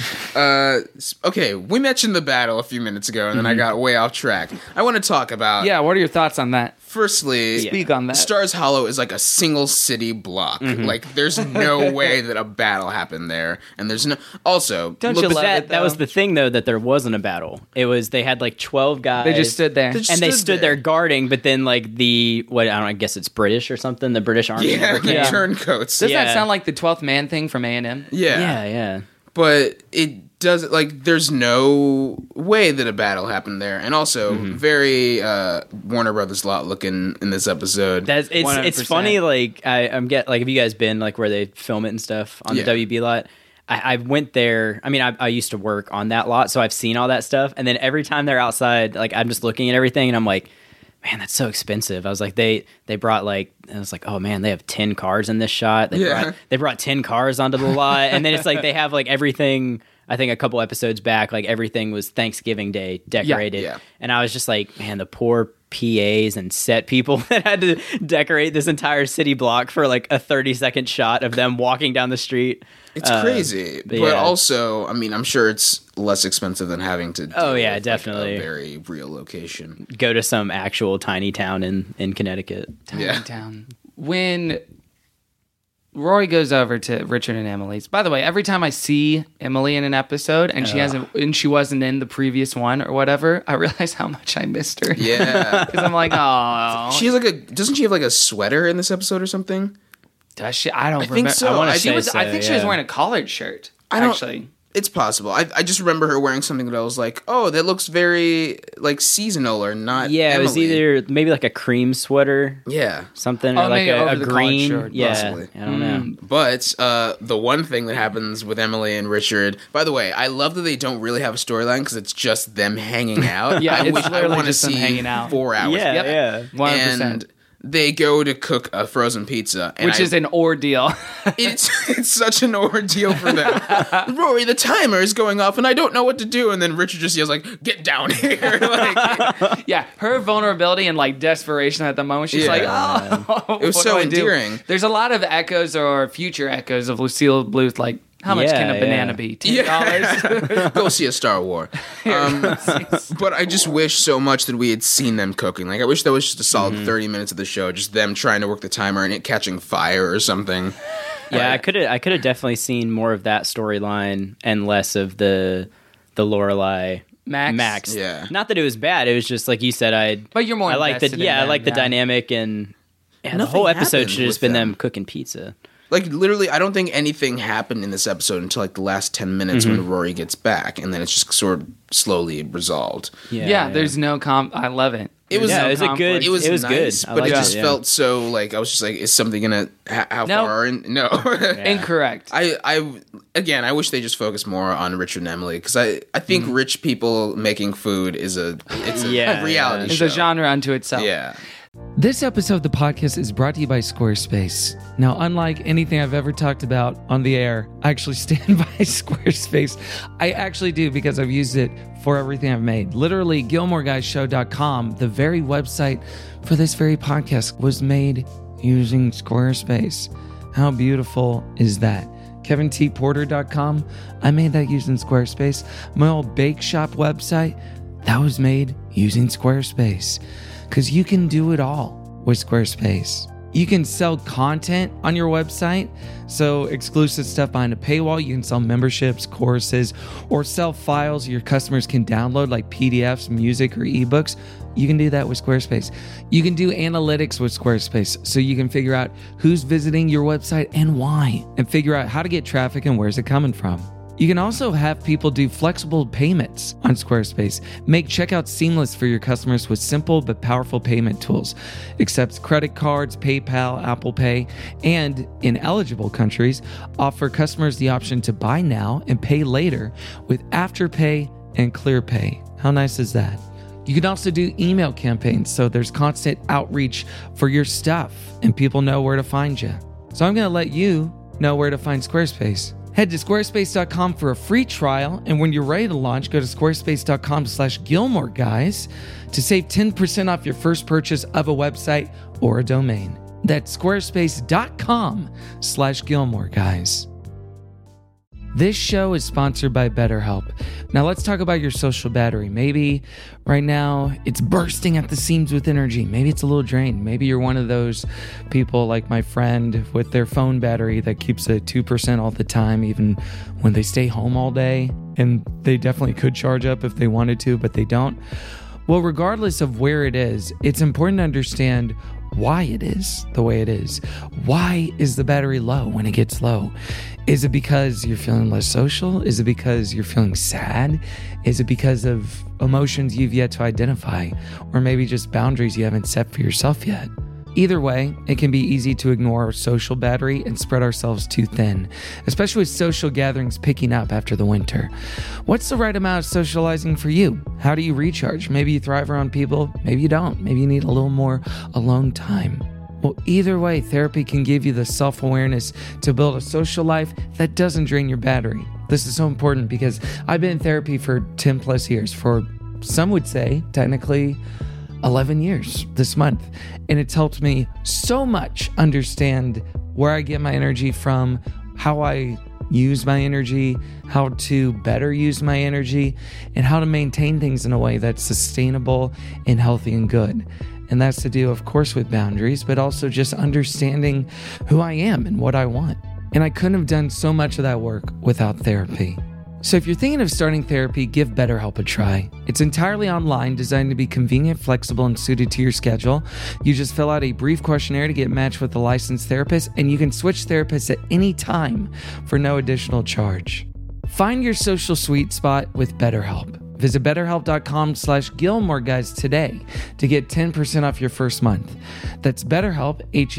Okay, we mentioned the battle a few minutes ago, and then I got way off track. I want to talk about. Yeah, what are your thoughts on that? Firstly, Speak on that. Stars Hollow is like a single city block. Like, there's no way that a battle happened there, and there's no. Also, Don't look, you but love that it, that was though? the thing though, that there wasn't a battle. It was they had like 12 guys. They just stood there. They just and they stood stood there there. guarding, but then like I guess it's British or something. The British Army. Yeah, never the came. turncoats. Doesn't Yeah. that sound like the 12th man thing from A&M? Yeah, but it doesn't. Like, there's no way that a battle happened there, and also very Warner Brothers lot looking in this episode. That's it's 100%. funny. Like I'm have you guys been like where they film it and stuff on Yeah. the WB lot? I went there. I mean, I used to work on that lot, so I've seen all that stuff. And then every time they're outside, like I'm just looking at everything, and I'm like, man, that's so expensive. I was like, they brought like, I was like, oh man, they have 10 cars in this shot. They brought 10 cars onto the lot, and then it's like they have like everything. I think a couple episodes back, like everything was Thanksgiving Day decorated, Yeah. and I was just like, man, the poor PAs and set people that had to decorate this entire city block for like a 30-second shot of them walking down the street. It's crazy, but yeah. also, I mean, I'm sure it's less expensive than having to. Oh, deal yeah, with, definitely. Like, a very real location. Go to some actual tiny town in Connecticut. Tiny Yeah. town. When Rory goes over to Richard and Emily's. By the way, every time I see Emily in an episode and she wasn't in the previous one or whatever, I realize how much I missed her. Yeah, Because I'm like, oh, she has like doesn't she have like a sweater in this episode or something? does she? I don't think remember. so. I She think was. I so, think she was yeah. wearing a collared shirt. I don't- Actually, It's possible. I just remember her wearing something that I was like, oh, that looks very like seasonal or not. Yeah, it was Emily. either maybe like a cream sweater, Yeah. something, Oh, or like maybe over a the collared green. shirt, Yeah, possibly. I don't know. But the one thing that happens with Emily and Richard, by the way, I love that they don't really have a storyline because it's just them hanging out. Yeah, I it's wish I literally want to just them see hanging out. 4 hours. Yeah, Yep. yeah. 100%. And they go to cook a frozen pizza, and which is an ordeal. it's such an ordeal for them. Rory, the timer is going off, and I don't know what to do. And then Richard just yells like, "Get down here!" Like, Yeah, her vulnerability and like desperation at the moment. She's like, Yeah. oh, It was what so do I do? endearing. There's a lot of echoes or future echoes of Lucille Bluth like How much can a Yeah, banana yeah. be? $10? Go see a Star Wars. But I just wish so much that we had seen them cooking. Like, I wish that was just a solid 30 minutes of the show, just them trying to work the timer and it catching fire or something. Yeah, I could have definitely seen more of that storyline and less of the Lorelai Max. Yeah. Not that it was bad. It was just like you said. But you're more I like the invested in I them, like the yeah. dynamic and the Nothing whole episode happened should have just with been them. them cooking pizza. Like, literally, I don't think anything happened in this episode until, like, the last 10 minutes when Rory gets back, and then it's just sort of slowly resolved. Yeah, there's no I love it. It was, Yeah, it was a good- It was it was nice, good. I but it liked just it, yeah. felt so, like, I was just like, is something gonna, how Nope. far? No. Incorrect. Again, I wish they just focused more on Richard and Emily, because I think rich people making food is a reality It's show. a genre unto itself. Yeah. This episode of the podcast is brought to you by Squarespace. Now, unlike anything I've ever talked about on the air, I actually stand by Squarespace. I actually do, because I've used it for everything I've made. Literally, GilmoreGuysShow.com, the very website for this very podcast, was made using Squarespace. How beautiful is that? KevinTPorter.com, I made that using Squarespace. My old bake shop website, that was made using Squarespace. Because you can do it all with Squarespace. You can sell content on your website, so exclusive stuff behind a paywall. You can sell memberships, courses, or sell files your customers can download like PDFs, music, or ebooks. You can do that with Squarespace. You can do analytics with Squarespace, so you can figure out who's visiting your website and why, and figure out how to get traffic and where's it coming from. You can also have people do flexible payments on Squarespace. Make checkout seamless for your customers with simple but powerful payment tools. Accepts credit cards, PayPal, Apple Pay, and in eligible countries, offer customers the option to buy now and pay later with Afterpay and ClearPay. How nice is that? You can also do email campaigns, so there's constant outreach for your stuff and people know where to find you. So I'm going to let you know where to find Squarespace. Head to squarespace.com for a free trial, and when you're ready to launch, go to squarespace.com/GilmoreGuys to save 10% off your first purchase of a website or a domain. That's squarespace.com/GilmoreGuys. This show is sponsored by BetterHelp. Now let's talk about your social battery. Maybe right now it's bursting at the seams with energy. Maybe it's a little drained. Maybe you're one of those people like my friend with their phone battery that keeps at 2% all the time, even when they stay home all day. And they definitely could charge up if they wanted to, but they don't. Well, regardless of where it is, it's important to understand why it is the way it is. Why is the battery low when it gets low? Is it because you're feeling less social? Is it because you're feeling sad? Is it because of emotions you've yet to identify? Or maybe just boundaries you haven't set for yourself yet? Either way, it can be easy to ignore our social battery and spread ourselves too thin, especially with social gatherings picking up after the winter. What's the right amount of socializing for you? How do you recharge? Maybe you thrive around people, maybe you don't. Maybe you need a little more alone time. Well, either way, therapy can give you the self-awareness to build a social life that doesn't drain your battery. This is so important because I've been in therapy for 10 plus years, for some would say technically 11 years this month. And it's helped me so much understand where I get my energy from, how I use my energy, how to better use my energy, and how to maintain things in a way that's sustainable and healthy and good. And that's to do, of course, with boundaries, but also just understanding who I am and what I want. And I couldn't have done so much of that work without therapy. So if you're thinking of starting therapy, give BetterHelp a try. It's entirely online, designed to be convenient, flexible, and suited to your schedule. You just fill out a brief questionnaire to get matched with a licensed therapist, and you can switch therapists at any time for no additional charge. Find your social sweet spot with BetterHelp. Visit BetterHelp.com/GilmoreGuys today to get 10% off your first month. That's BetterHelp,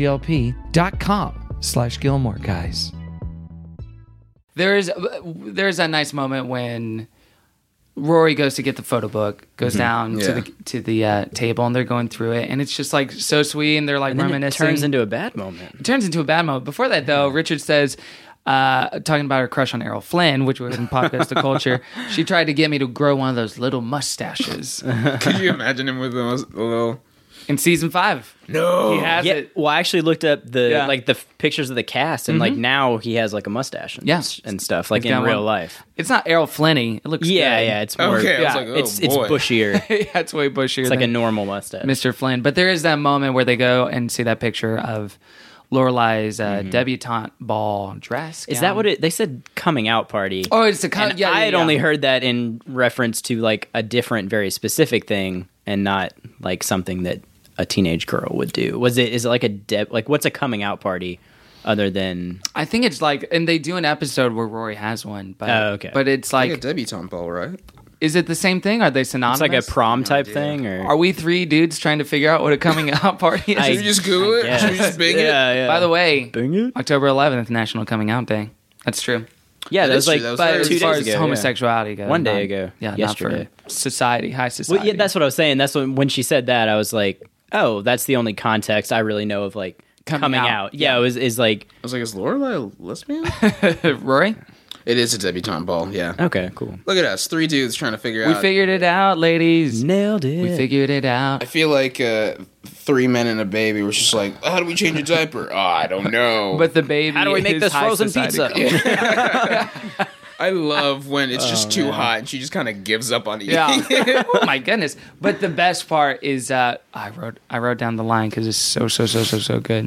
HELP.com/GilmoreGuys. There's that nice moment when Rory goes to get the photo book, goes down to the table, and they're going through it, and it's just like so sweet, and they're like and then reminiscing. It turns into a bad moment. It turns into a bad moment. Before that, though, Richard says, talking about her crush on Errol Flynn, which was in pop culture culture, she tried to get me to grow one of those little mustaches. Could you imagine him with a little in season 5. No. He has Yeah, it. well, I actually looked up the Yeah. like the pictures of the cast, and like now he has like a mustache and, Yeah. and stuff like He's in got real one. life. It's not Errol Flinney. It looks Yeah, good. yeah, it's more. Okay, I was Yeah, like, oh, it's boy. bushier. Yeah, it's way bushier. It's like a than normal mustache. Mr. Flynn. But there is that moment where they go and see that picture of Lorelai's debutante ball dress. Is that what it? They said coming out party. Oh, it's a And I had only heard that in reference to like a different, very specific thing, and not like something that a teenage girl would do. Is it like like what's a coming out party other than? I think it's like, and they do an episode where Rory has one. But, Oh, okay. But it's Like like, a debutante ball, right? is it the same thing? Are they synonymous? It's like a prom type thing, or Are we 3 dudes trying to figure out what a coming out party is? Should we just Google it? guess. Should we just bing it? yeah. By the way, Bing it? October 11th, National Coming Out Day. That's true. Yeah, that That was is like true. That was But very as 2 far days as ago. yeah. homosexuality goes, One day not- ago. Yeah, Yesterday. not for society, high society. Well, yeah, that's what I was saying. That's when she said that, I was like, oh, that's the only context I really know of like coming out. Yeah, it is like I was like, is Lorelai a lesbian? Rory? It is a debutante ball, yeah. okay, cool. Look at us, 3 dudes trying to figure We out. figured it out, ladies. Nailed it. We figured it out. I feel like 3 men and a baby were just like, how do we change a diaper? Oh, I don't know. But the baby. How do we make is this high frozen society. pizza? I love when it's just too hot and she just kind of gives up on eating. Yeah. Oh my goodness. But the best part is I wrote down the line because it's so good.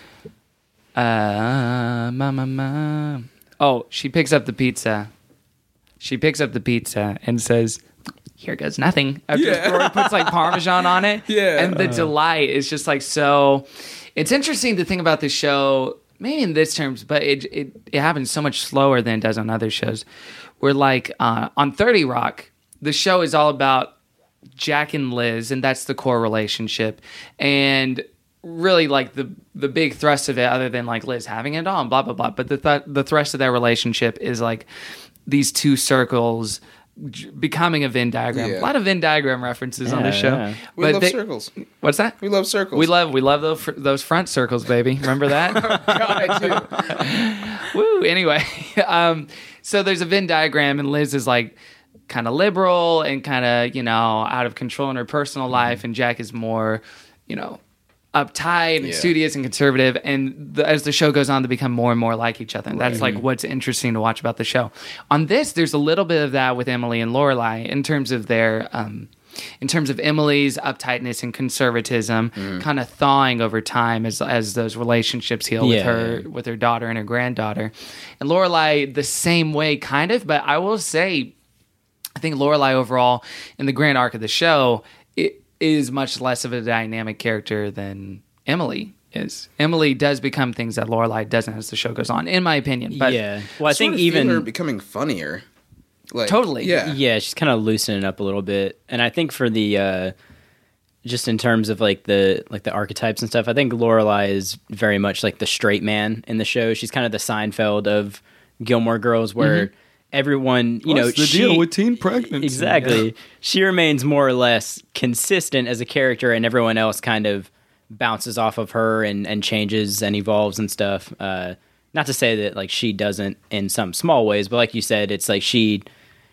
Ma. Oh, she picks up the pizza. She picks up the pizza and says, "Here goes nothing." After Rory puts like Parmesan on it. Yeah. And the delight is just like so. It's interesting to think about this show, maybe in this terms, but it happens so much slower than it does on other shows. Where like on 30 Rock, the show is all about Jack and Liz, and that's the core relationship. And really like the big thrust of it, other than like Liz having it all and blah blah blah, but the thrust of that relationship is like these 2 circles becoming a Venn diagram. Yeah. A lot of Venn diagram references on the show. yeah. We love circles. What's that? We love circles. We love those front circles, baby. Remember that? God, I do. Woo. Anyway, so there's a Venn diagram, and Liz is like kind of liberal and kind of out of control in her personal life, and Jack is more uptight and studious and conservative. And as the show goes on, they become more and more like each other. And that's like what's interesting to watch about the show. On this, there's a little bit of that with Emily and Lorelai in terms of their. In terms of Emily's uptightness and conservatism, kind of thawing over time as those relationships heal with her daughter and her granddaughter, and Lorelai the same way, kind of. But I will say, I think Lorelai overall in the grand arc of the show, it is much less of a dynamic character than Emily is. Emily does become things that Lorelai doesn't as the show goes on, in my opinion. But yeah. Well, I Sort think of feel even her becoming funnier. Like, Totally. Yeah. she's kind of loosening up a little bit, and I think for the just in terms of like the archetypes and stuff, I think Lorelai is very much like the straight man in the show. She's kind of the Seinfeld of Gilmore Girls, where everyone, teen pregnancy? exactly, she remains more or less consistent as a character, and everyone else kind of bounces off of her and changes and evolves and stuff. Not to say that like she doesn't in some small ways, but like you said, it's like she's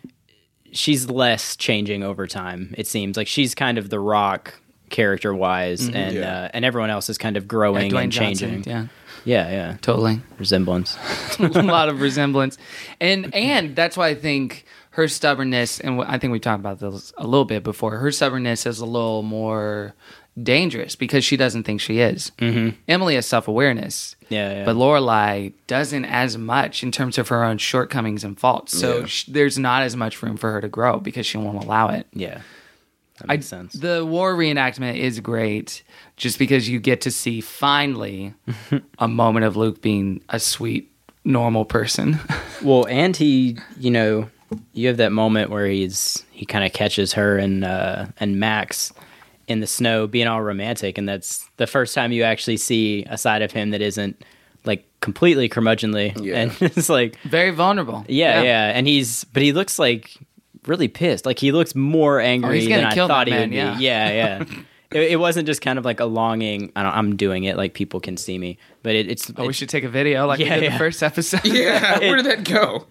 less changing over time. It seems like she's kind of the Rock character wise, and everyone else is kind of growing Dwayne and changing. Johnson, Yeah, totally. resemblance. A lot of resemblance, and that's why I think her stubbornness, and I think we talked about this a little bit before. Her stubbornness is a little more dangerous because she doesn't think she is. Emily has self-awareness, but Lorelai doesn't as much in terms of her own shortcomings and faults. So there's not as much room for her to grow because she won't allow it. Yeah, that makes sense. The war reenactment is great just because you get to see finally a moment of Luke being a sweet, normal person. Well, and he, you have that moment where he kind of catches her and Max in the snow being all romantic, and that's the first time you actually see a side of him that isn't like completely curmudgeonly, and it's like very vulnerable. Yeah, and he looks like really pissed. Like he looks more angry than I thought he would be. Yeah. It wasn't just kind of like a longing. I'm doing it like people can see me, but it's. We should take a video like we did the first episode. Yeah, where did that go?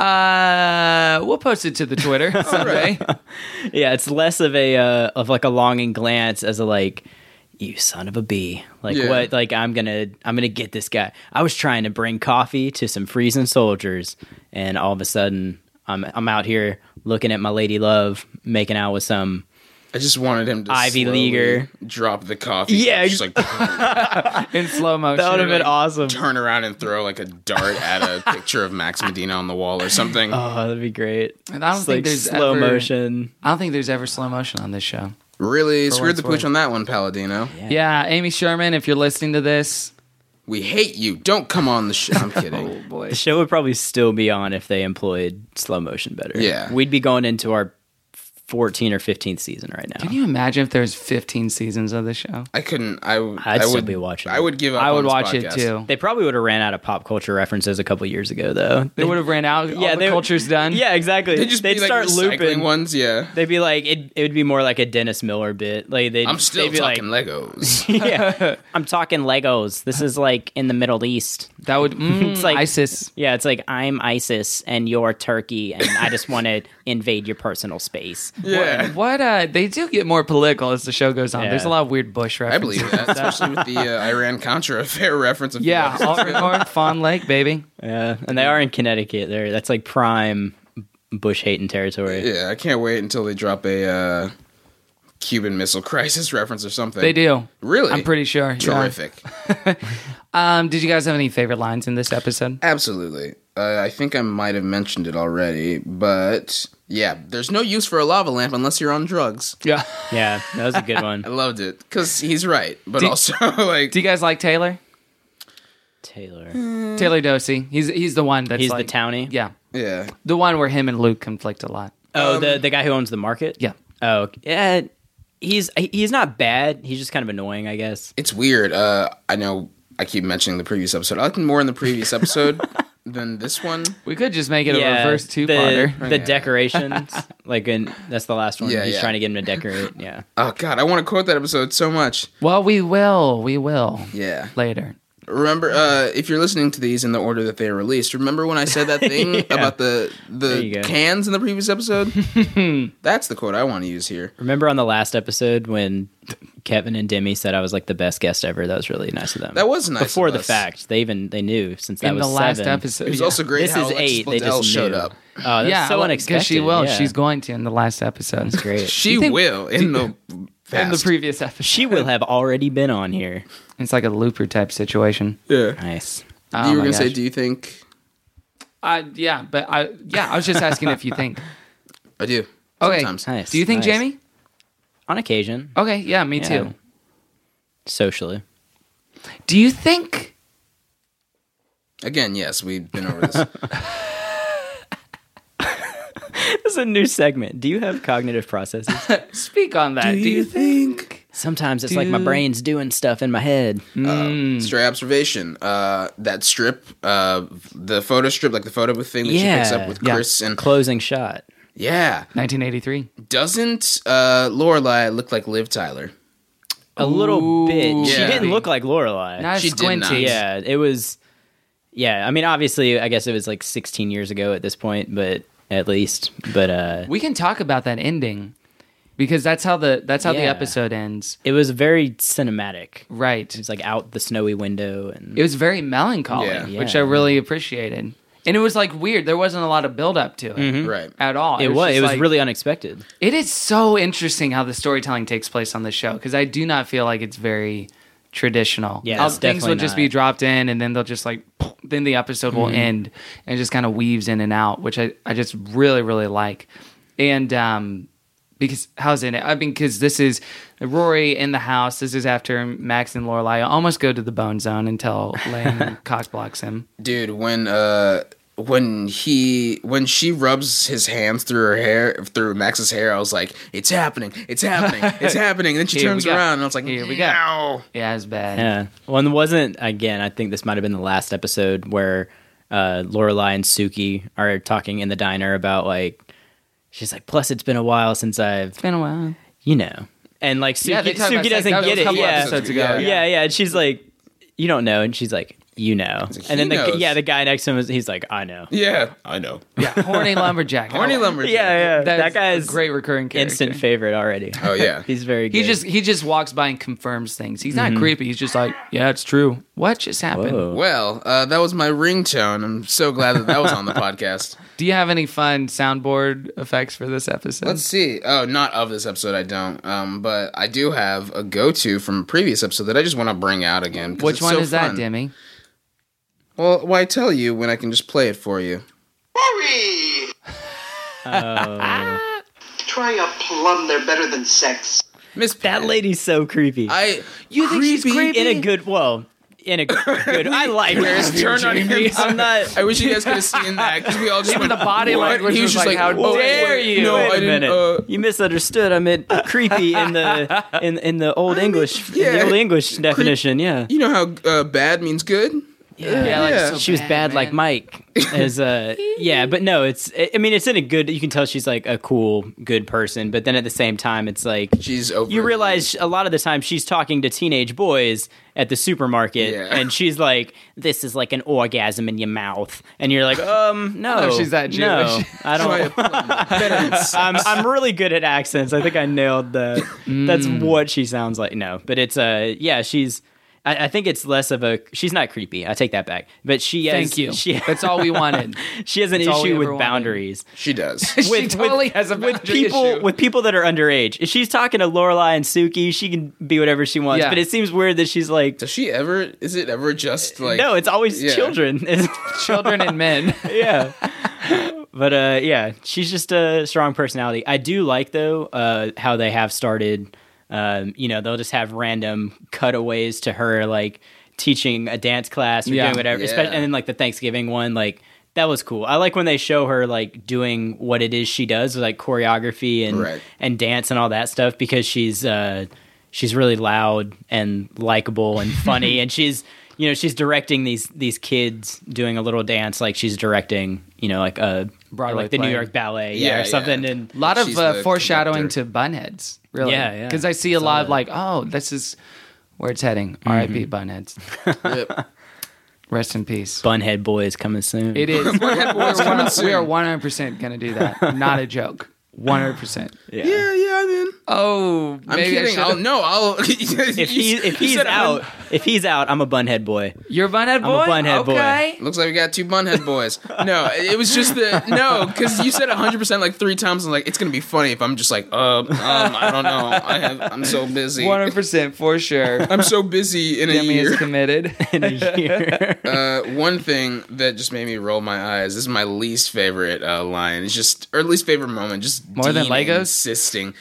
We'll post it to the Twitter someday. Yeah, it's less of a of like a longing glance as a like, you son of a bee. Like Yeah. what? Like I'm gonna get this guy. I was trying to bring coffee to some freezing soldiers, and all of a sudden I'm out here looking at my lady love making out with some. I just wanted him to Ivy slowly Leaguer. drop the coffee. Yeah, just like In slow motion. That would have been awesome. turn around and throw like a dart at a picture of Max Medina on the wall or something. Oh, that'd be great. And I don't Just, think like, there's slow ever- motion. I don't think there's ever slow motion on this show. Really For screwed what's the pooch worth. on that one, Palladino. Yeah, Amy Sherman, if you're listening to this, We hate you. Don't come on the show. I'm kidding. boy. The show would probably still be on if they employed slow motion better. Yeah. We'd be going into our 14th or 15th season right now. Can you imagine if there's 15 seasons of the show? I couldn't. I I'd I still would be watching I it. would give up. I on would this watch it podcast. too. They probably would have ran out of pop culture references a couple years ago, though. They would have ran out. Yeah, All the culture's done. Yeah, exactly. They'd just They'd be like start recycling looping. ones. Yeah. They'd be like, it would be more like a Dennis Miller bit. Like I'm still they'd be talking like, Legos. yeah, I'm talking Legos. This is like in the Middle East. That would. It's like ISIS. Yeah, it's like I'm ISIS and you're Turkey, and I just want to invade your personal space. Yeah. What? They do get more political as the show goes on. Yeah. There's a lot of weird Bush I references. believe that, especially with the Iran-Contra affair reference. Yeah, Alfred North, Fawn Lake, baby. Yeah, and they are in Connecticut. That's like prime Bush hating territory. Yeah, I can't wait until they drop a Cuban Missile Crisis reference or something. They do. Really? I'm pretty sure. yeah. Terrific. Did you guys have any favorite lines in this episode? Absolutely. I think I might have mentioned it already, but yeah, there's no use for a lava lamp unless you're on drugs. Yeah. Yeah, that was a good I one. loved it because he's right, but Do- also like Do you guys like Taylor? Taylor. Taylor Dosey. He's the one that's He's like, the townie? Yeah. yeah. The one where him and Luke conflict a lot. Oh, the guy who owns the market? Yeah. Oh, yeah. He's not bad. He's just kind of annoying, I guess. It's weird. I know I keep mentioning the previous episode. I liked him more in the previous episode than this one. We could just make it a reverse two-parter. The decorations, that's the last one. Yeah, He's yeah. trying to get him to decorate. Yeah. Oh God, I want to quote that episode so much. Well, we will. Yeah. Later. Remember, if you're listening to these in the order that they are released, remember when I said that thing about There you the go. cans in the previous episode? That's the quote I want to use here. Remember on the last episode when Kevin and Demi said I was like the best guest ever? That was really nice of them. That was nice Before of the us. fact. They knew since that In was the last 7. episode. It was yeah. also great This how is Alexis 8. They Bledel just showed knew. up. Oh, that's Yeah, so because unexpected. she will. Yeah. She's going to in the last episode. That's great. She You think- will in the In past. the previous episode. She will have already been on here. It's like a Looper type situation. Yeah. Nice. Oh you were my gonna say, gosh. do you think? Yeah, but I was just asking if you think. I do. Okay. Sometimes. Nice. Do you think Nice. Jamie? On occasion. Okay, yeah, me Yeah. too. Socially. Do you think Again, yes, we've been over this. This is a new segment. Do you have cognitive processes? speak on that? Do you think Sometimes it's like my brain's doing stuff in my head. Stray observation. That strip, the photo strip, like the photo booth thing that she picks up with Yeah. Chris and Closing shot. yeah. 1983? Doesn't Lorelai look like Liv Tyler? A little bit. She Yeah. didn't look like Lorelai. Not She did squinty. not. Yeah, it was. Yeah, I mean, obviously, I guess it was like 16 years ago at this point, but at least. But We can talk about that ending because that's how the Yeah. episode ends. it was very cinematic. Right. It was like out the snowy window, and It was very melancholy, Yeah. which I really appreciated. And it was like weird. There wasn't a lot of build up to it Right. at all. it was just like- really unexpected. It is so interesting how the storytelling takes place on this show because I do not feel like it's very traditional. Yeah, how it's things will definitely just not. be dropped in and then they'll just like then the episode will end and it just kind of weaves in and out, which I just really really like. And because how's it? I mean, because this is Rory in the house. This is after Max and Lorelai almost go to the bone zone until Lane cock blocks him. Dude, when she rubs his hands through Max's hair, I was like, it's happening, it's happening. And then she Here we turns go. around and I was like, Here we go. "Ow." Yeah, it's bad. Yeah. Well, and it wasn't, again, I think this might have been the last episode where Lorelai and Suki are talking in the diner about, like, she's like, plus it's been a while since It's been a while. you know. And, like, Suki, Yeah, they talked about Suki sex. doesn't That was get a it. couple Yeah. episodes ago. Yeah, yeah. And she's like, you don't know. And she's like, you know. like, And then he knows. the guy next to him he's like, I know. Yeah, I know. Yeah, horny lumberjack. Horny lumberjack. Yeah. That's That guy's a great recurring character. instant favorite already. Oh yeah. He's very good. He just walks by and confirms things. He's not creepy. He's just like, yeah, it's true. What just happened? Whoa. Well, that was my ringtone. I'm so glad that was on the podcast. Do you have any fun soundboard effects for this episode? Let's see. Oh, not of this episode, I don't. But I do have a go-to from a previous episode that I just want to bring out again. 'cause Which it's one so is that, fun. Demi? Well, why tell you when I can just play it for you? Rory! Try a plum, they're better than sex. Miss That Pat. lady's so creepy. You think she's creepy? In a good I like her. Turn on him. I'm not. I wish you guys could have seen that because we all just Even went, the body "What?" language He was just like, "How "Oh, dare wait, you?" No, Wait I a didn't. minute. You misunderstood. I meant creepy in the in the old English yeah. the old English definition. Yeah. You know how bad means good? Yeah, like, Yeah. so She was bad like man. Mike. As yeah, but no, it's in a good. You can tell she's like a cool, good person. But then at the same time, it's like She's over. you realize a lot of the time she's talking to teenage boys at the supermarket, Yeah. and she's like, "This is like an orgasm in your mouth," and you're like, no, Oh, she's that no, Jewish. I don't. I'm really good at accents. I think I nailed that. That's what she sounds like. No, but it's yeah, she's. I think it's less of a. She's not creepy. I take that back. But she has. Thank you. She, That's all we wanted. she has an That's all we issue ever with wanted. boundaries. She does. She totally has a with boundary people issue. with people that are underage. If she's talking to Lorelai and Suki, she can be whatever she wants. Yeah. But it seems weird that she's like, Does she ever? Is it ever just like? no, it's always Yeah. children. Children and men. Yeah. But yeah, she's just a strong personality. I do like though how they have started. They'll just have random cutaways to her like teaching a dance class or Yeah. doing whatever. Yeah. Especially, and then like the Thanksgiving one, like that was cool. I like when they show her like doing what it is she does, like choreography and Right. and dance and all that stuff because she's really loud and likable and funny, and she's directing these kids doing a little dance like she's directing like a Broadway like the New play. York Ballet Yeah, or something. yeah. And A lot of She's the foreshadowing conductor. to Bunheads, really. Yeah. Because I see a lot of like, oh, this is where it's heading. R.I.P. Bunheads. Rip. Rest in peace. Bunhead Boys coming soon. It is. Boys coming soon. We are 100% going to do that. Not a joke. 100%. Yeah, I'm in. Oh, I'm maybe kidding. I'll. If he's out, I'm a Bunhead boy. You're a Bunhead boy? I'm a Bunhead boy. Okay. Looks like we got two bunhead boys. No, it was just because you said 100% like 3 times. I'm like, it's gonna be funny if I'm just like, I don't know. I'm so busy. 100% for sure. I'm so busy in a Demi is year. committed. In a year. One thing that just made me roll my eyes. This is my least favorite line. It's just, or least favorite moment. Just More than Dean Legos? insisting.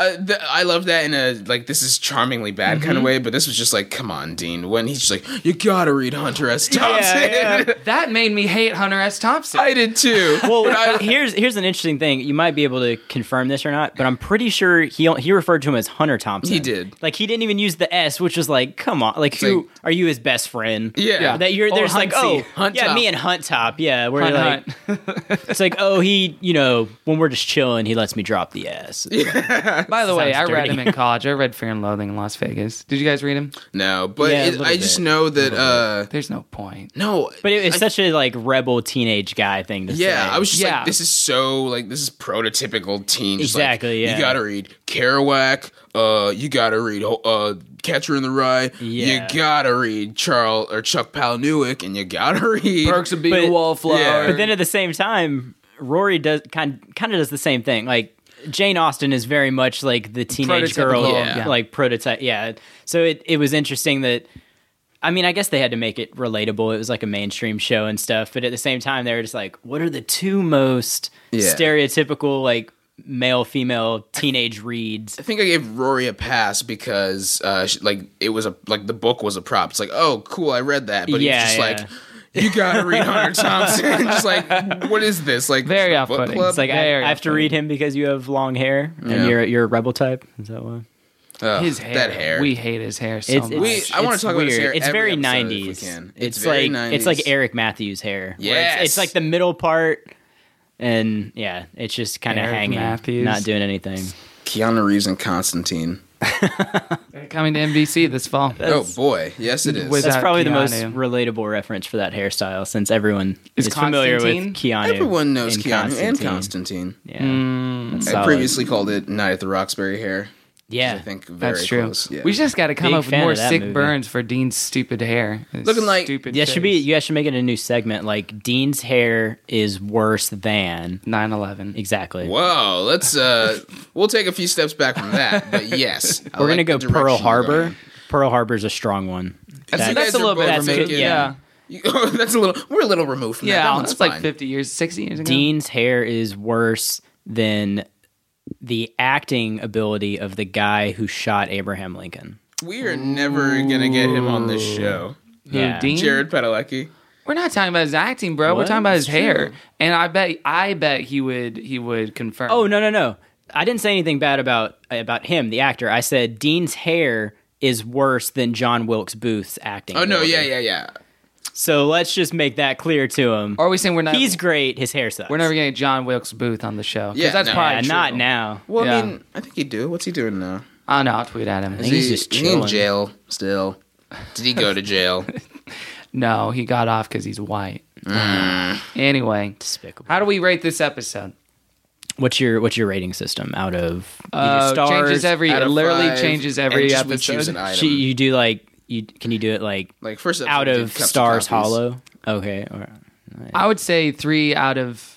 I love that in a like this is charmingly bad kind of way, but this was just like, come on, Dean. When he's just like, you gotta read Hunter S. Thompson. yeah. That made me hate Hunter S. Thompson. I did too. Well, here's an interesting thing. You might be able to confirm this or not, but I'm pretty sure he referred to him as Hunter Thompson. He did. Like he didn't even use the S, which was like, come on, like who like- are you his best friend? Yeah. That you're Or there's like, Huntsy. oh, Hunt yeah, Top. me and Hunt Top, yeah, where Hunt, you're like, it's like, oh, he, when we're just chilling, he lets me drop the S. By the way, Sounds I read dirty. him in college. I read Fear and Loathing in Las Vegas. Did you guys read him? No, but Yeah, a little I just bit. know that. There's no point. No, But it's such a like rebel teenage guy thing to say. yeah, I was just Yeah. like, this is so like this is prototypical teen. Just Exactly, like, yeah. You gotta read Kerouac. You gotta read Catcher in the Rye. Yeah. You gotta read Chuck Palahniuk, and you gotta read Perks of being But- a wallflower. Yeah. But then at the same time, Rory does kind of does the same thing. Like Jane Austen is very much like the teenage girl, Prototypical, yeah. like prototype. Yeah. So it was interesting that. I mean, I guess they had to make it relatable. It was like a mainstream show and stuff. But at the same time, they were just like, what are the two most stereotypical like male female teenage reads? I think I gave Rory a pass because it was the book was a prop. It's like, oh, cool, I read that, but Yeah, he's just yeah. like, you gotta read Hunter Thompson. Just like, what is this? Like, Very book off-putting. club? It's like I Very have to read him because you have long hair and Yeah. you're a rebel type. Is that why? Ugh, His hair. that hair. We hate his hair so It's, much. I wanna it's talk about his weird. hair It's every very episode if we 90s. can. It's very like it's 90s. like Eric Matthews hair. where Yes. it's like the middle part, and yeah, it's just kind of Eric hanging, Matthews. not doing anything. Keanu Reeves and Constantine. coming to NBC this fall. Oh boy, yes it is. With- That's Without probably the most Keanu. relatable reference for that hairstyle, since everyone Is is familiar with Constantine? Keanu. Everyone knows in Keanu and Constantine. Yeah, That's I solid. previously called it Night at the Roxbury hair. Yeah, I think very That's true. close. Yeah. We just got to come Big up with fan more of that sick movie. burns for Dean's stupid hair. His Looking like- stupid. Yeah, face. you guys should make it a new segment. Like Dean's hair is worse than 9/11. exactly. Whoa, let's we'll take a few steps back from that, but yes. I We're like gonna go the direction Pearl you're Harbor. going. Pearl Harbor's a strong one. That's, You that's guys a are little bit both of that's a good, yeah. That's we're a little removed from that. Yeah, That one's that's like fine. 50 years, 60 years ago. Dean's hair is worse than the acting ability of the guy who shot Abraham Lincoln. We are never gonna get him on this show. Who, Yeah. Dean? Jared Padalecki. We're not talking about his acting, bro. We're What? talking about his It's hair. true. And I bet he would confirm. Oh no! I didn't say anything bad about him, the actor. I said Dean's hair is worse than John Wilkes Booth's acting. Oh no, ability. yeah. So let's just make that clear to him. Or are we saying we're not? He's great. His hair sucks. We're never gonna get John Wilkes Booth on the show. 'Cause Yeah, that's no. probably Yeah, true. not now. Well, Yeah. I mean, I think he'd do. What's he doing now? Oh no, I'll tweet at him. think he's just is he in chilling. jail still? Did he go to jail? No, he got off because he's white. Anyway, Despicable. how do we rate this episode? What's your rating system out of either stars? Changes every. Out It of literally 5, changes and every just we choose episode. an item. You do like can you do it like First episode out we did of cups and Stars coffees. Hollow? Okay. All right. I would say 3 out of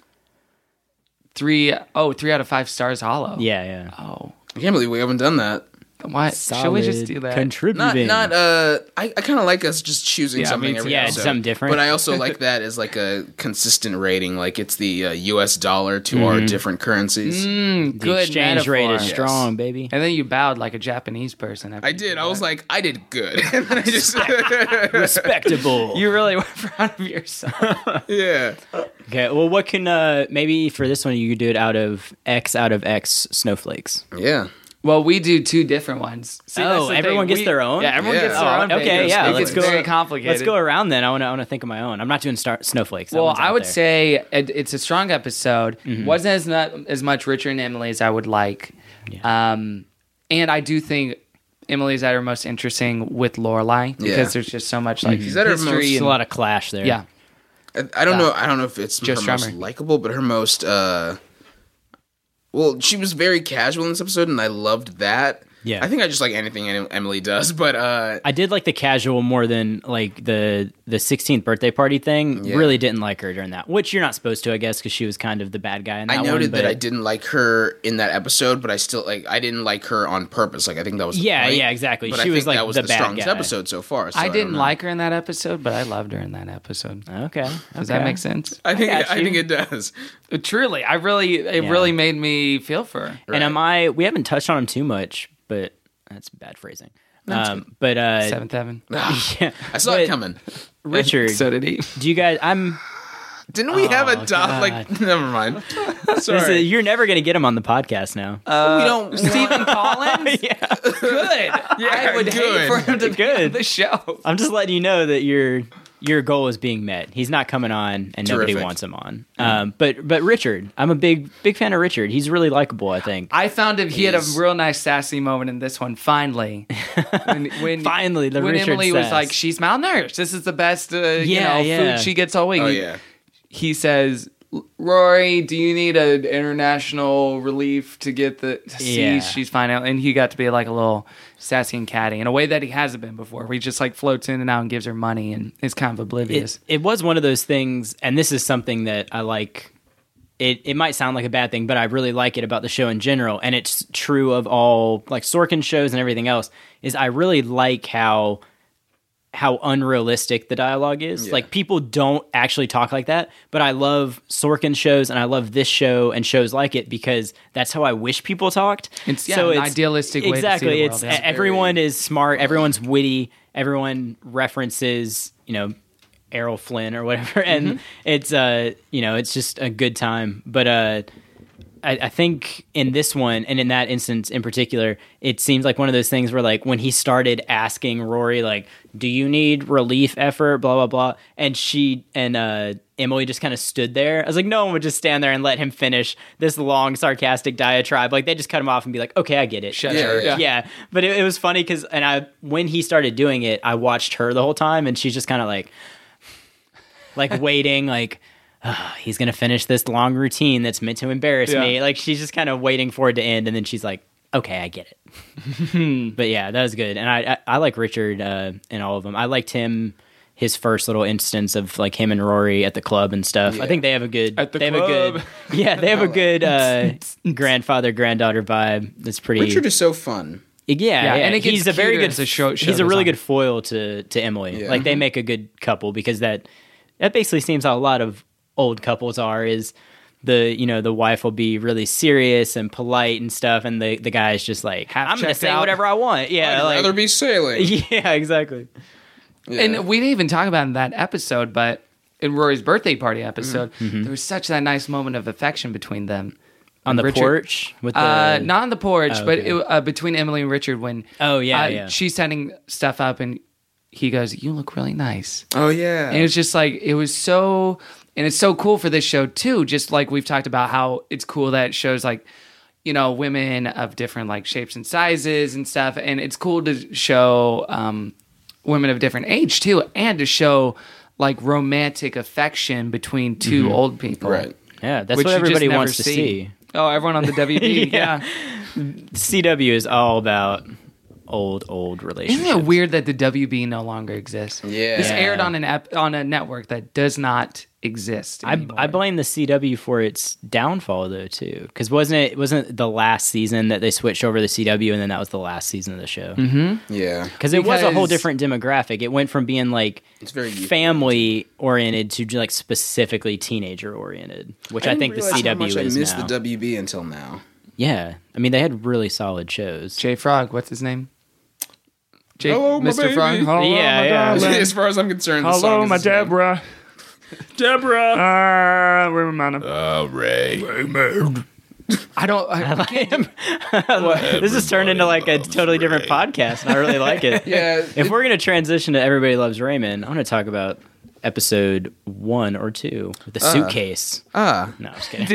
3. Oh, 3 out of 5 stars hollow. Yeah. Oh, I can't believe we haven't done that. what? Should we just do that? Contributing. I kind of like us just choosing Yeah, something me every too. Yeah, episode. something different. But I also like that as like a consistent rating. Like it's the US dollar to our different currencies. the Good exchange rate is metaphor. strong, baby. And then you bowed like a Japanese person. after I you did. that. I was like, I did good. And then I just Respectable. You really were proud of yourself. yeah. Okay. Well, what can maybe for this one you could do it out of X snowflakes. Yeah. Well, we do 2 different ones. See, Oh, that's the everyone thing. gets their own? Yeah, everyone Yeah. gets their own. Okay, Vegas. yeah. It Let's gets go. very complicated. Let's go around then. I want to think of my own. I'm not doing snowflakes. That Well, one's I out would there. say it's a strong episode. Wasn't as much Richard and Emily as I would like. And I do think Emily's at her most interesting with Lorelai because Yeah. there's just so much like She's at her history most- There's and a lot of clash there. yeah. I don't know. I don't know if it's Joe her most Strummer. likable, but her most. Well, she was very casual in this episode, and I loved that. Yeah. I think I just like anything Emily does, but I did like the casual more than like the 16th birthday party thing. Yeah. Really didn't like her during that, which you're not supposed to, I guess, because she was kind of the bad guy in that I one. noted that but- I didn't like her in that episode, but I still I didn't like her on purpose. Like I think that was the Yeah, point, yeah, exactly. But She I was, think like, that was the the bad strongest guy. episode so far. So I don't didn't know. like her in that episode, but I loved her in that episode. Okay. Does that make sense? I think got I you. think it does. Truly, it really made me feel for her. And we haven't touched on him too much, but that's bad phrasing. But 7th Heaven. yeah. I saw it But coming. Richard, So did he. do you guys? Didn't we have a God. dot? Like never mind. Sorry. You're never gonna get him on the podcast now. we don't. Stephen Collins? yeah. Good. I would hate good. for him to be Good. on the show. I'm just letting you know that your goal is being met. He's not coming on, and nobody Terrific. wants him on. But Richard, I'm a big fan of Richard. He's really likable, I think. I found he had a He's- real nice sassy moment in this one. Finally, when Finally, the when Richard Emily was sass. like, "She's malnourished. This is the best, Yeah. food she gets all week." Oh yeah. He says, "Rory, do you need an international relief to get the see Yeah. she's fine out?" And he got to be like a little sassy and catty in a way that he hasn't been before. Where he just like floats in and out and gives her money and is kind of oblivious. It was one of those things, and this is something that I like. It might sound like a bad thing, but I really like it about the show in general, and it's true of all like Sorkin shows and everything else. Is I really like how unrealistic the dialogue is. Yeah. Like people don't actually talk like that, but I love Sorkin shows and I love this show and shows like it because that's how I wish people talked. It's an idealistic way to see exactly. the world. It's Yeah. everyone is smart, everyone's witty, everyone references Errol Flynn or whatever, and it's it's just a good time. But I think in this one, and in that instance in particular, it seems like one of those things where, like, when he started asking Rory, like, do you need relief effort, blah, blah, blah, and Emily just kind of stood there. I was like, no one would just stand there and let him finish this long, sarcastic diatribe. Like, they just cut him off and be like, okay, I get it. Shut Yeah, her. yeah. Yeah. But it was funny because, when he started doing it, I watched her the whole time, and she's just kind of like waiting, like, he's going to finish this long routine that's meant to embarrass me. Like, she's just kind of waiting for it to end, and then she's like, okay, I get it. But yeah, that was good. And I like Richard in all of them. I liked his first little instance of, like, him and Rory at the club and stuff. Yeah. I think they have a good... At the they club. Have a good grandfather-granddaughter vibe. That's pretty... Richard is so fun. Yeah, and it gets he's a very cuter good. as the show He's goes a really on. good foil to Emily. Yeah. Like, they make a good couple, because that basically seems how a lot of old couples are. Is the wife will be really serious and polite and stuff, and the guy's just like, I'm going to checked say out. whatever I want. Yeah, I'd rather be sailing. yeah, exactly. Yeah. And we didn't even talk about it in that episode, but in Rory's birthday party episode, there was such that nice moment of affection between them. On the Richard- porch with the Not on the porch, Oh, but okay. between Emily and Richard when yeah. she's setting stuff up and he goes, "You look really nice." Oh yeah. And it was just like, it was so, and it's so cool for this show too. Just like we've talked about how it's cool that it shows, like, women of different, like, shapes and sizes and stuff. And it's cool to show women of different age too, and to show, like, romantic affection between two old people. Right. Yeah, that's Which what you just everybody never wants to see. Oh, everyone on the WB. Yeah. yeah. CW is all about old relationships. Isn't it weird that the WB no longer exists? Yeah. This Yeah. aired on on a network that does not exist anymore. I blame the CW for its downfall though too, because wasn't it the last season that they switched over to the CW, and then that was the last season of the show? Yeah. Because it was a whole Because- different demographic. It went from being like It's very family oriented to like specifically teenager oriented, which I, think the realize how CW much is I missed now. the WB until now. Yeah, I mean they had really solid shows. Jay Frog, what's his name? Jay, Hello, my Mr. baby. Frog. Hello, Yeah, my yeah. darling. As far as I'm concerned, the Hello, song is my his name. Deborah. Deborah. Where am I? Ray. I don't. I can't. This has turned into like a totally different podcast, and I really like it. Yeah. If we're gonna transition to Everybody Loves Raymond, I want to talk about episode 1 or 2 with the suitcase. No, I'm just kidding.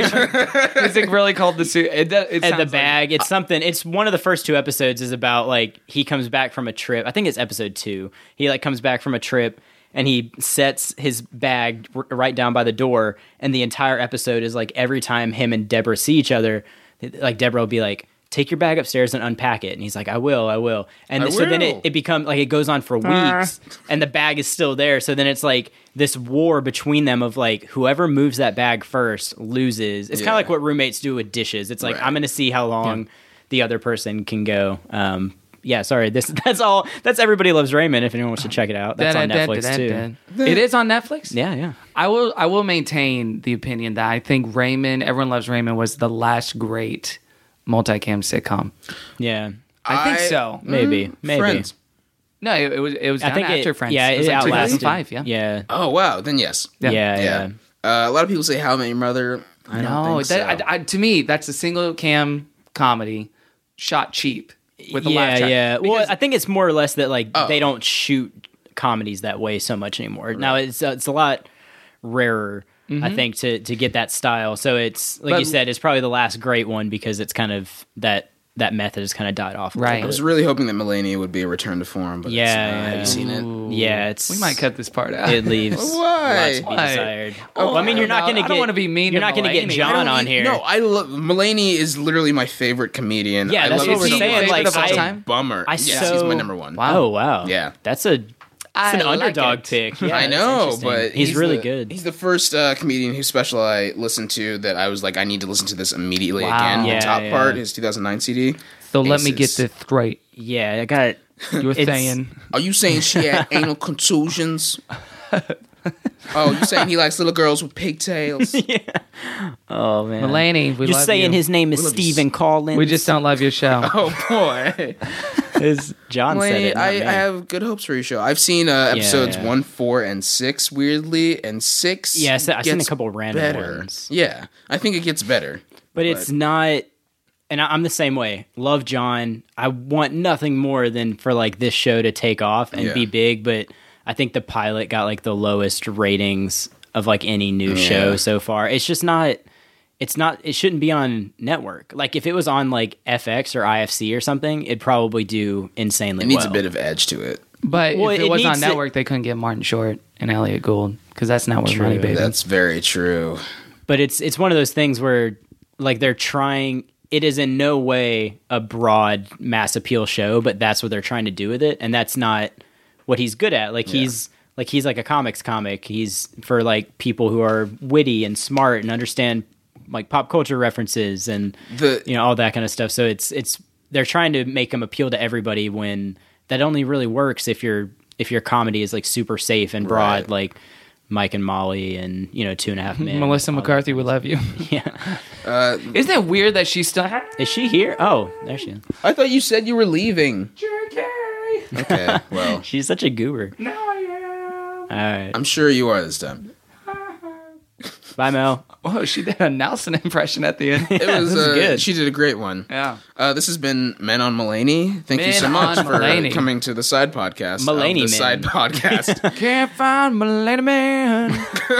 Is it really called the suit? It And the sounds bag, it's something. It's one of the first 2 episodes is about like he comes back from a trip. I think it's episode 2. He like comes back from a trip and he sets his bag right down by the door. And the entire episode is like every time him and Deborah see each other, like Deborah will be like, "Take your bag upstairs and unpack it." And he's like, I will. And so then will. it becomes like it goes on for weeks and the bag is still there. So then it's like this war between them of like whoever moves that bag first loses. It's kind Yeah. of like what roommates do with dishes. It's like, Right. I'm going to see how long the other person can go. Yeah, sorry. That's all. That's Everybody Loves Raymond. If anyone wants to check it out, that's on Netflix too. It is on Netflix. Yeah. I will maintain the opinion that I think Raymond, Everyone Loves Raymond, was the last great multicam sitcom. Yeah. I think so. Maybe. Friends. No, it was I down think after Friends. Yeah, it was it like outlasted. 2005. Yeah. Yeah. Oh wow. Then yes. Yeah. A lot of people say How I Met Your Mother. I don't No, think so. to me, that's a single cam comedy shot cheap with a laugh track. Yeah. Well, Because- I think it's more or less that like they don't shoot comedies that way so much anymore. Now it's a lot rarer, I think, to get that style. So it's like But- you said, it's probably the last great one because it's kind of that method has kind of died off. Right. I was really hoping that Melania would be a return to form, but it's not. Have you seen it? Yeah, it's we might cut this part out. It leaves Why? lots to be Why? desired. Well, I mean, you're not going to I get. don't wanna be mean You're to not going to get Mulaney. John on here. No, I love Mulaney is literally my favorite comedian. Yeah, I that's love what him we're so saying, much. like, It's such a I- bummer. I Yes, so he's my number one. Oh wow, Yeah. that's a I an like underdog it. pick. Yeah, I that's know, interesting. but he's really the- good. He's the first comedian whose special I listened to that I was like, I need to listen to this immediately Wow. again. Yeah, the top yeah. part, his 2009 CD. So let me get Aces. this straight. Yeah, I got it. You were It's- saying Are you saying she had anal contusions? Oh, you saying he likes little girls with pigtails? Oh man, Mulaney, we You're love saying you. his name is love you. Stephen Collins. We just don't love your show. Oh boy, As John said Mulaney, it. not I me. have good hopes for your show. I've seen episodes yeah. 1, 4, and 6 weirdly, and 6. Yeah, I've seen a gets couple random better. ones. Yeah, I think it gets better. But it's not, and I'm the same way. Love John. I want nothing more than for like this show to take off and be big, but I think the pilot got like the lowest ratings of like any new show so far. It's just not, it shouldn't be on network. Like if it was on like FX or IFC or something, it'd probably do insanely well. It needs a bit of edge to it. But if it was on network, they couldn't get Martin Short and Elliot Gould because that's not where money, baby. That's very true. But it's one of those things where like they're trying. It is in no way a broad mass appeal show, but that's what they're trying to do with it, and that's not what he's good at. Like he's like a comics comic. He's for like people who are witty and smart and understand like pop culture references and all that kind of stuff. So it's they're trying to make him appeal to everybody when that only really works if your comedy is like super safe and broad, like Mike and Molly and 2.5 Men. Melissa McCarthy, we love you. Yeah. Isn't it weird that she's still? Is she here? Oh, there she is. I thought you said you were leaving. Okay, well, she's such a goober. No, I am. All right. I'm sure you are this time. Bye, Mel. Oh, she did a Nelson impression at the end. It was good. She did a great one. Yeah. This has been Men on Mulaney. Thank you so much for coming to the side podcast. Mulaney the side podcast. Can't find Mulaney Man.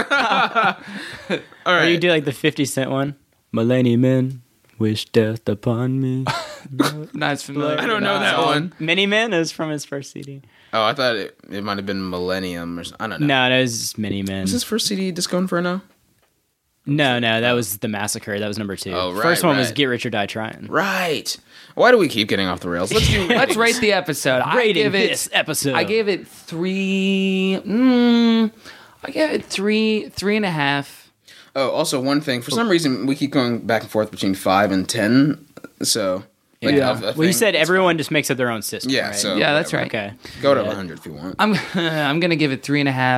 All right. Or you do like the 50 Cent one. Mulaney Men wish death upon me. Nice familiar. I don't know that one. Many Men is from his first CD. Oh, I thought it might have been Millennium or something. I don't know. No, it was just Many Men. Was his first CD Disco Inferno? No, that was The Massacre. That was number 2. Oh, right, First one was right. Get Rich or Die Trying. Right. Why do we keep getting off the rails? Let's rate the episode. This episode. I gave it 3. I gave it 3.5. Oh, also one thing. For some reason, we keep going back and forth between 5 and 10. So, well, you said everyone just makes up their own system. Yeah. Right? So yeah, that's whatever. right. Okay. Go to 100 if you want. I'm gonna give it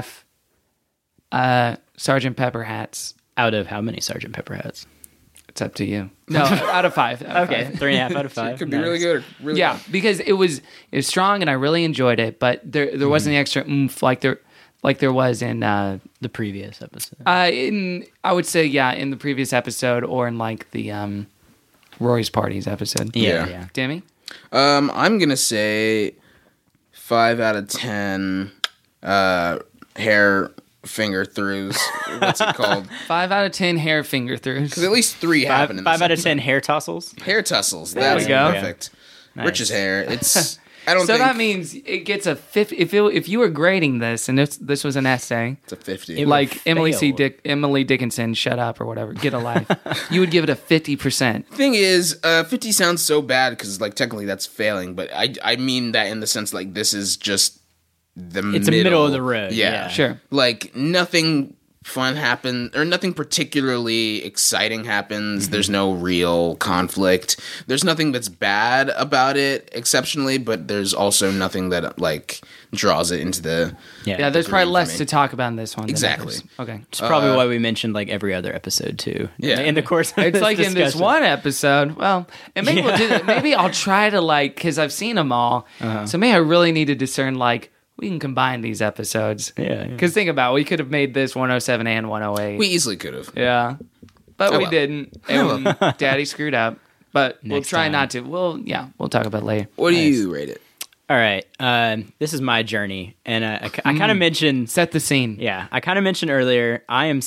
3.5. Sergeant Pepper hats. Out of how many Sergeant Pepper hats? It's up to you. No, out of 5. Okay, 3.5 out of 5. It could be really good. Or really Yeah, bad. because it was strong and I really enjoyed it, but there wasn't the extra oomph like there was in The previous episode. I would say in the previous episode or in like the Rory's Parties episode. Yeah. Demi? I'm gonna say 5 out of 10. Hair finger throughs. What's it called? 5 out of 10 hair finger throughs. Because at least 3 happen in this 5 out of episode. 10 hair tussles. Hair tussles. we That's go. perfect. Nice. Rich's hair. It's. I don't So think that means it gets a 50. If you were grading this and this was an essay, it's a 50. It like would Emily Dickinson, shut up or whatever, get a life, you would give it a 50%. Thing is, 50 sounds so bad because like technically that's failing, but I mean that in the sense like this is just It's a middle of the road. Yeah. Sure. Like nothing fun happens or nothing particularly exciting happens. There's no real conflict. There's nothing that's bad about it exceptionally, but there's also nothing that like draws it into the Yeah, there's probably for less me. to talk about in this one. than Exactly. others. Okay. It's probably why we mentioned like every other episode too. Yeah. In the course of It's this like in this discussion. one episode. Well, and maybe we'll do that. Maybe I'll try to like because I've seen them all. So maybe I really need to discern like we can combine these episodes. Yeah. Because think about it, we could have made this 107 and 108. We easily could have. Yeah. But Oh, we well. didn't. And Daddy screwed up. But we'll Next try time. not to. We'll talk about it later. What do you rate it? All right. This is my journey. And I kind of mentioned... Set the scene. Yeah. I kind of mentioned earlier, I'm in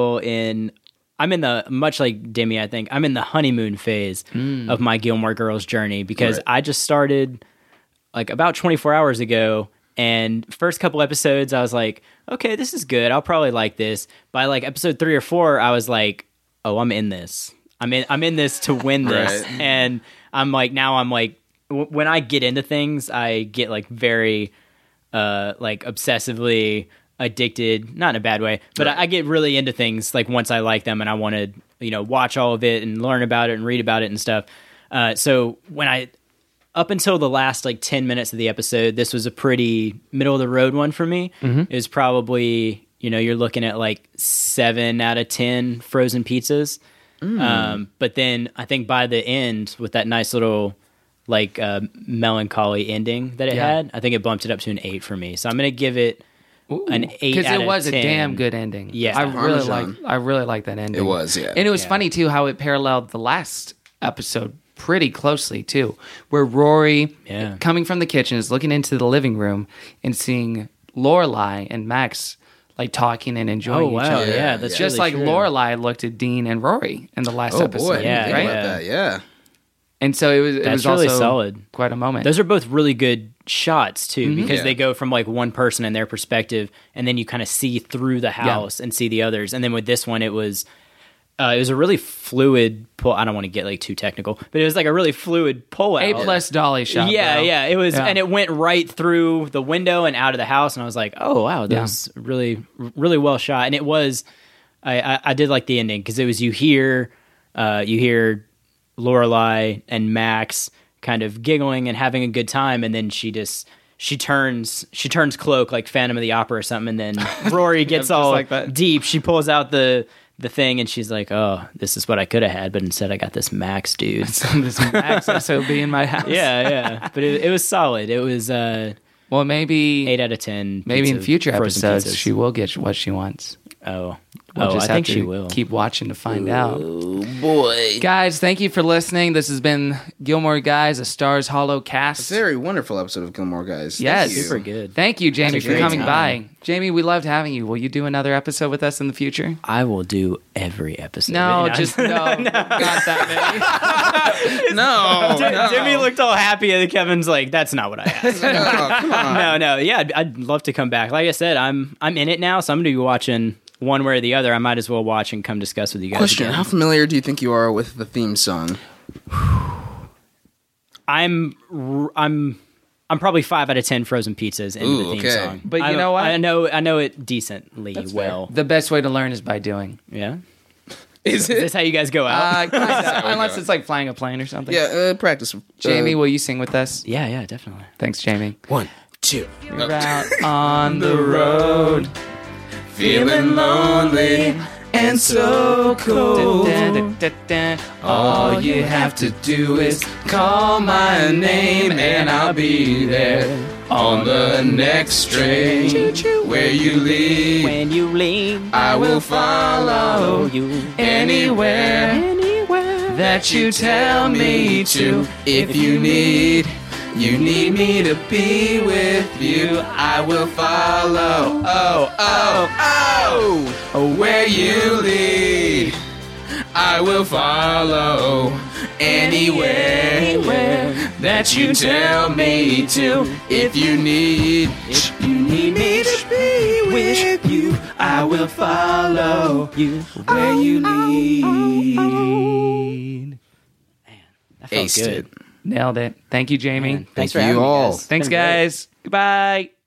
the, much like Demi, I think, I'm in the honeymoon phase of my Gilmore Girls journey because Right. I just started like about 24 hours ago. And first couple episodes, I was like, okay, this is good. I'll probably like this. By like episode 3 or 4, I was like, oh, I'm in this. I'm in this to win this. Right. And I'm like, when I get into things, I get like very like obsessively addicted, not in a bad way, but I get really into things like once I like them and I want to, watch all of it and learn about it and read about it and stuff. So when up until the last like 10 minutes of the episode, this was a pretty middle of the road one for me. It was probably, you're looking at like 7 out of 10 frozen pizzas. But then I think by the end with that nice little like melancholy ending that it had, I think it bumped it up to an 8 for me. So I'm going to give it an 8 because out it of was 10. a damn good ending. Yeah. I really Parmesan. like that ending. It was, yeah. And it was funny too how it paralleled the last episode pretty closely too, where Rory, coming from the kitchen, is looking into the living room and seeing Lorelai and Max like talking and enjoying each other. Yeah, that's just really like true. Lorelai looked at Dean and Rory in the last Oh episode. boy, I didn't think right? about that. Yeah. And so it That's was really also solid. quite a moment. Those are both really good shots too, because Yeah. they go from like one person and their perspective, and then you kind of see through the house and see the others. And then with this one, it was a really fluid pull. I don't want to get like too technical, but it was like a really fluid pull out. A+ dolly shot. Yeah, bro. yeah. It was, Yeah. and it went right through the window and out of the house. And I was like, oh wow, that was really, really well shot. And it was, I did like the ending because it was you hear Lorelai and Max kind of giggling and having a good time, and then she turns cloak like Phantom of the Opera or something, and then Rory gets just all like that. deep. She pulls out the thing and she's like, "Oh, this is what I could have had, but instead I got this Max dude." This Max SOB in my house. yeah. But it was solid. It was Well, maybe 8 out of 10. maybe in pizza- future frozen episodes pizzas. she will get what she wants. Oh, We'll I just think have she to will. keep watching to find out. Oh boy. Guys, thank you for listening. This has been Gilmore Guys, a Stars Hollow cast. Very wonderful episode of Gilmore Guys. Yes. Thank you. Super good. Thank you, Jamie, Had a for great coming time. by. Jamie, we loved having you. Will you do another episode with us in the future? I will do every episode. No, Maybe just no, not that many. No, no. Jimmy looked all happy, and Kevin's like, "That's not what I asked." No, come on. No, yeah, I'd love to come back. Like I said, I'm in it now, so I'm gonna be watching one way or the other. I might as well watch and come discuss with you guys. Question: again. how familiar do you think you are with the theme song? I'm probably 5 out of 10 frozen pizzas in the theme okay. song. But you know what? I know it decently well. The best way to learn is by doing. Yeah. Is Is this how you guys go out? Kinda, unless it's like flying a plane or something. Yeah, practice. Jamie, will you sing with us? yeah, definitely. Thanks, Jamie. 1, 2. We're out on the road, Feeling lonely and so cold. All you have to do is call my name and I'll be there On the next train where you leave, When you leave, I will follow you anywhere that you tell me to. If you need me to be with you, I will follow. Oh, where you lead, I will follow. Anywhere that you tell me to. If you need me to be with you, I will follow you where you lead. That felt Aced good. it. Nailed it. Thank you, Jamie. Man, thanks Thank for you having me, all. guys. It's Thanks, been great. guys. Goodbye.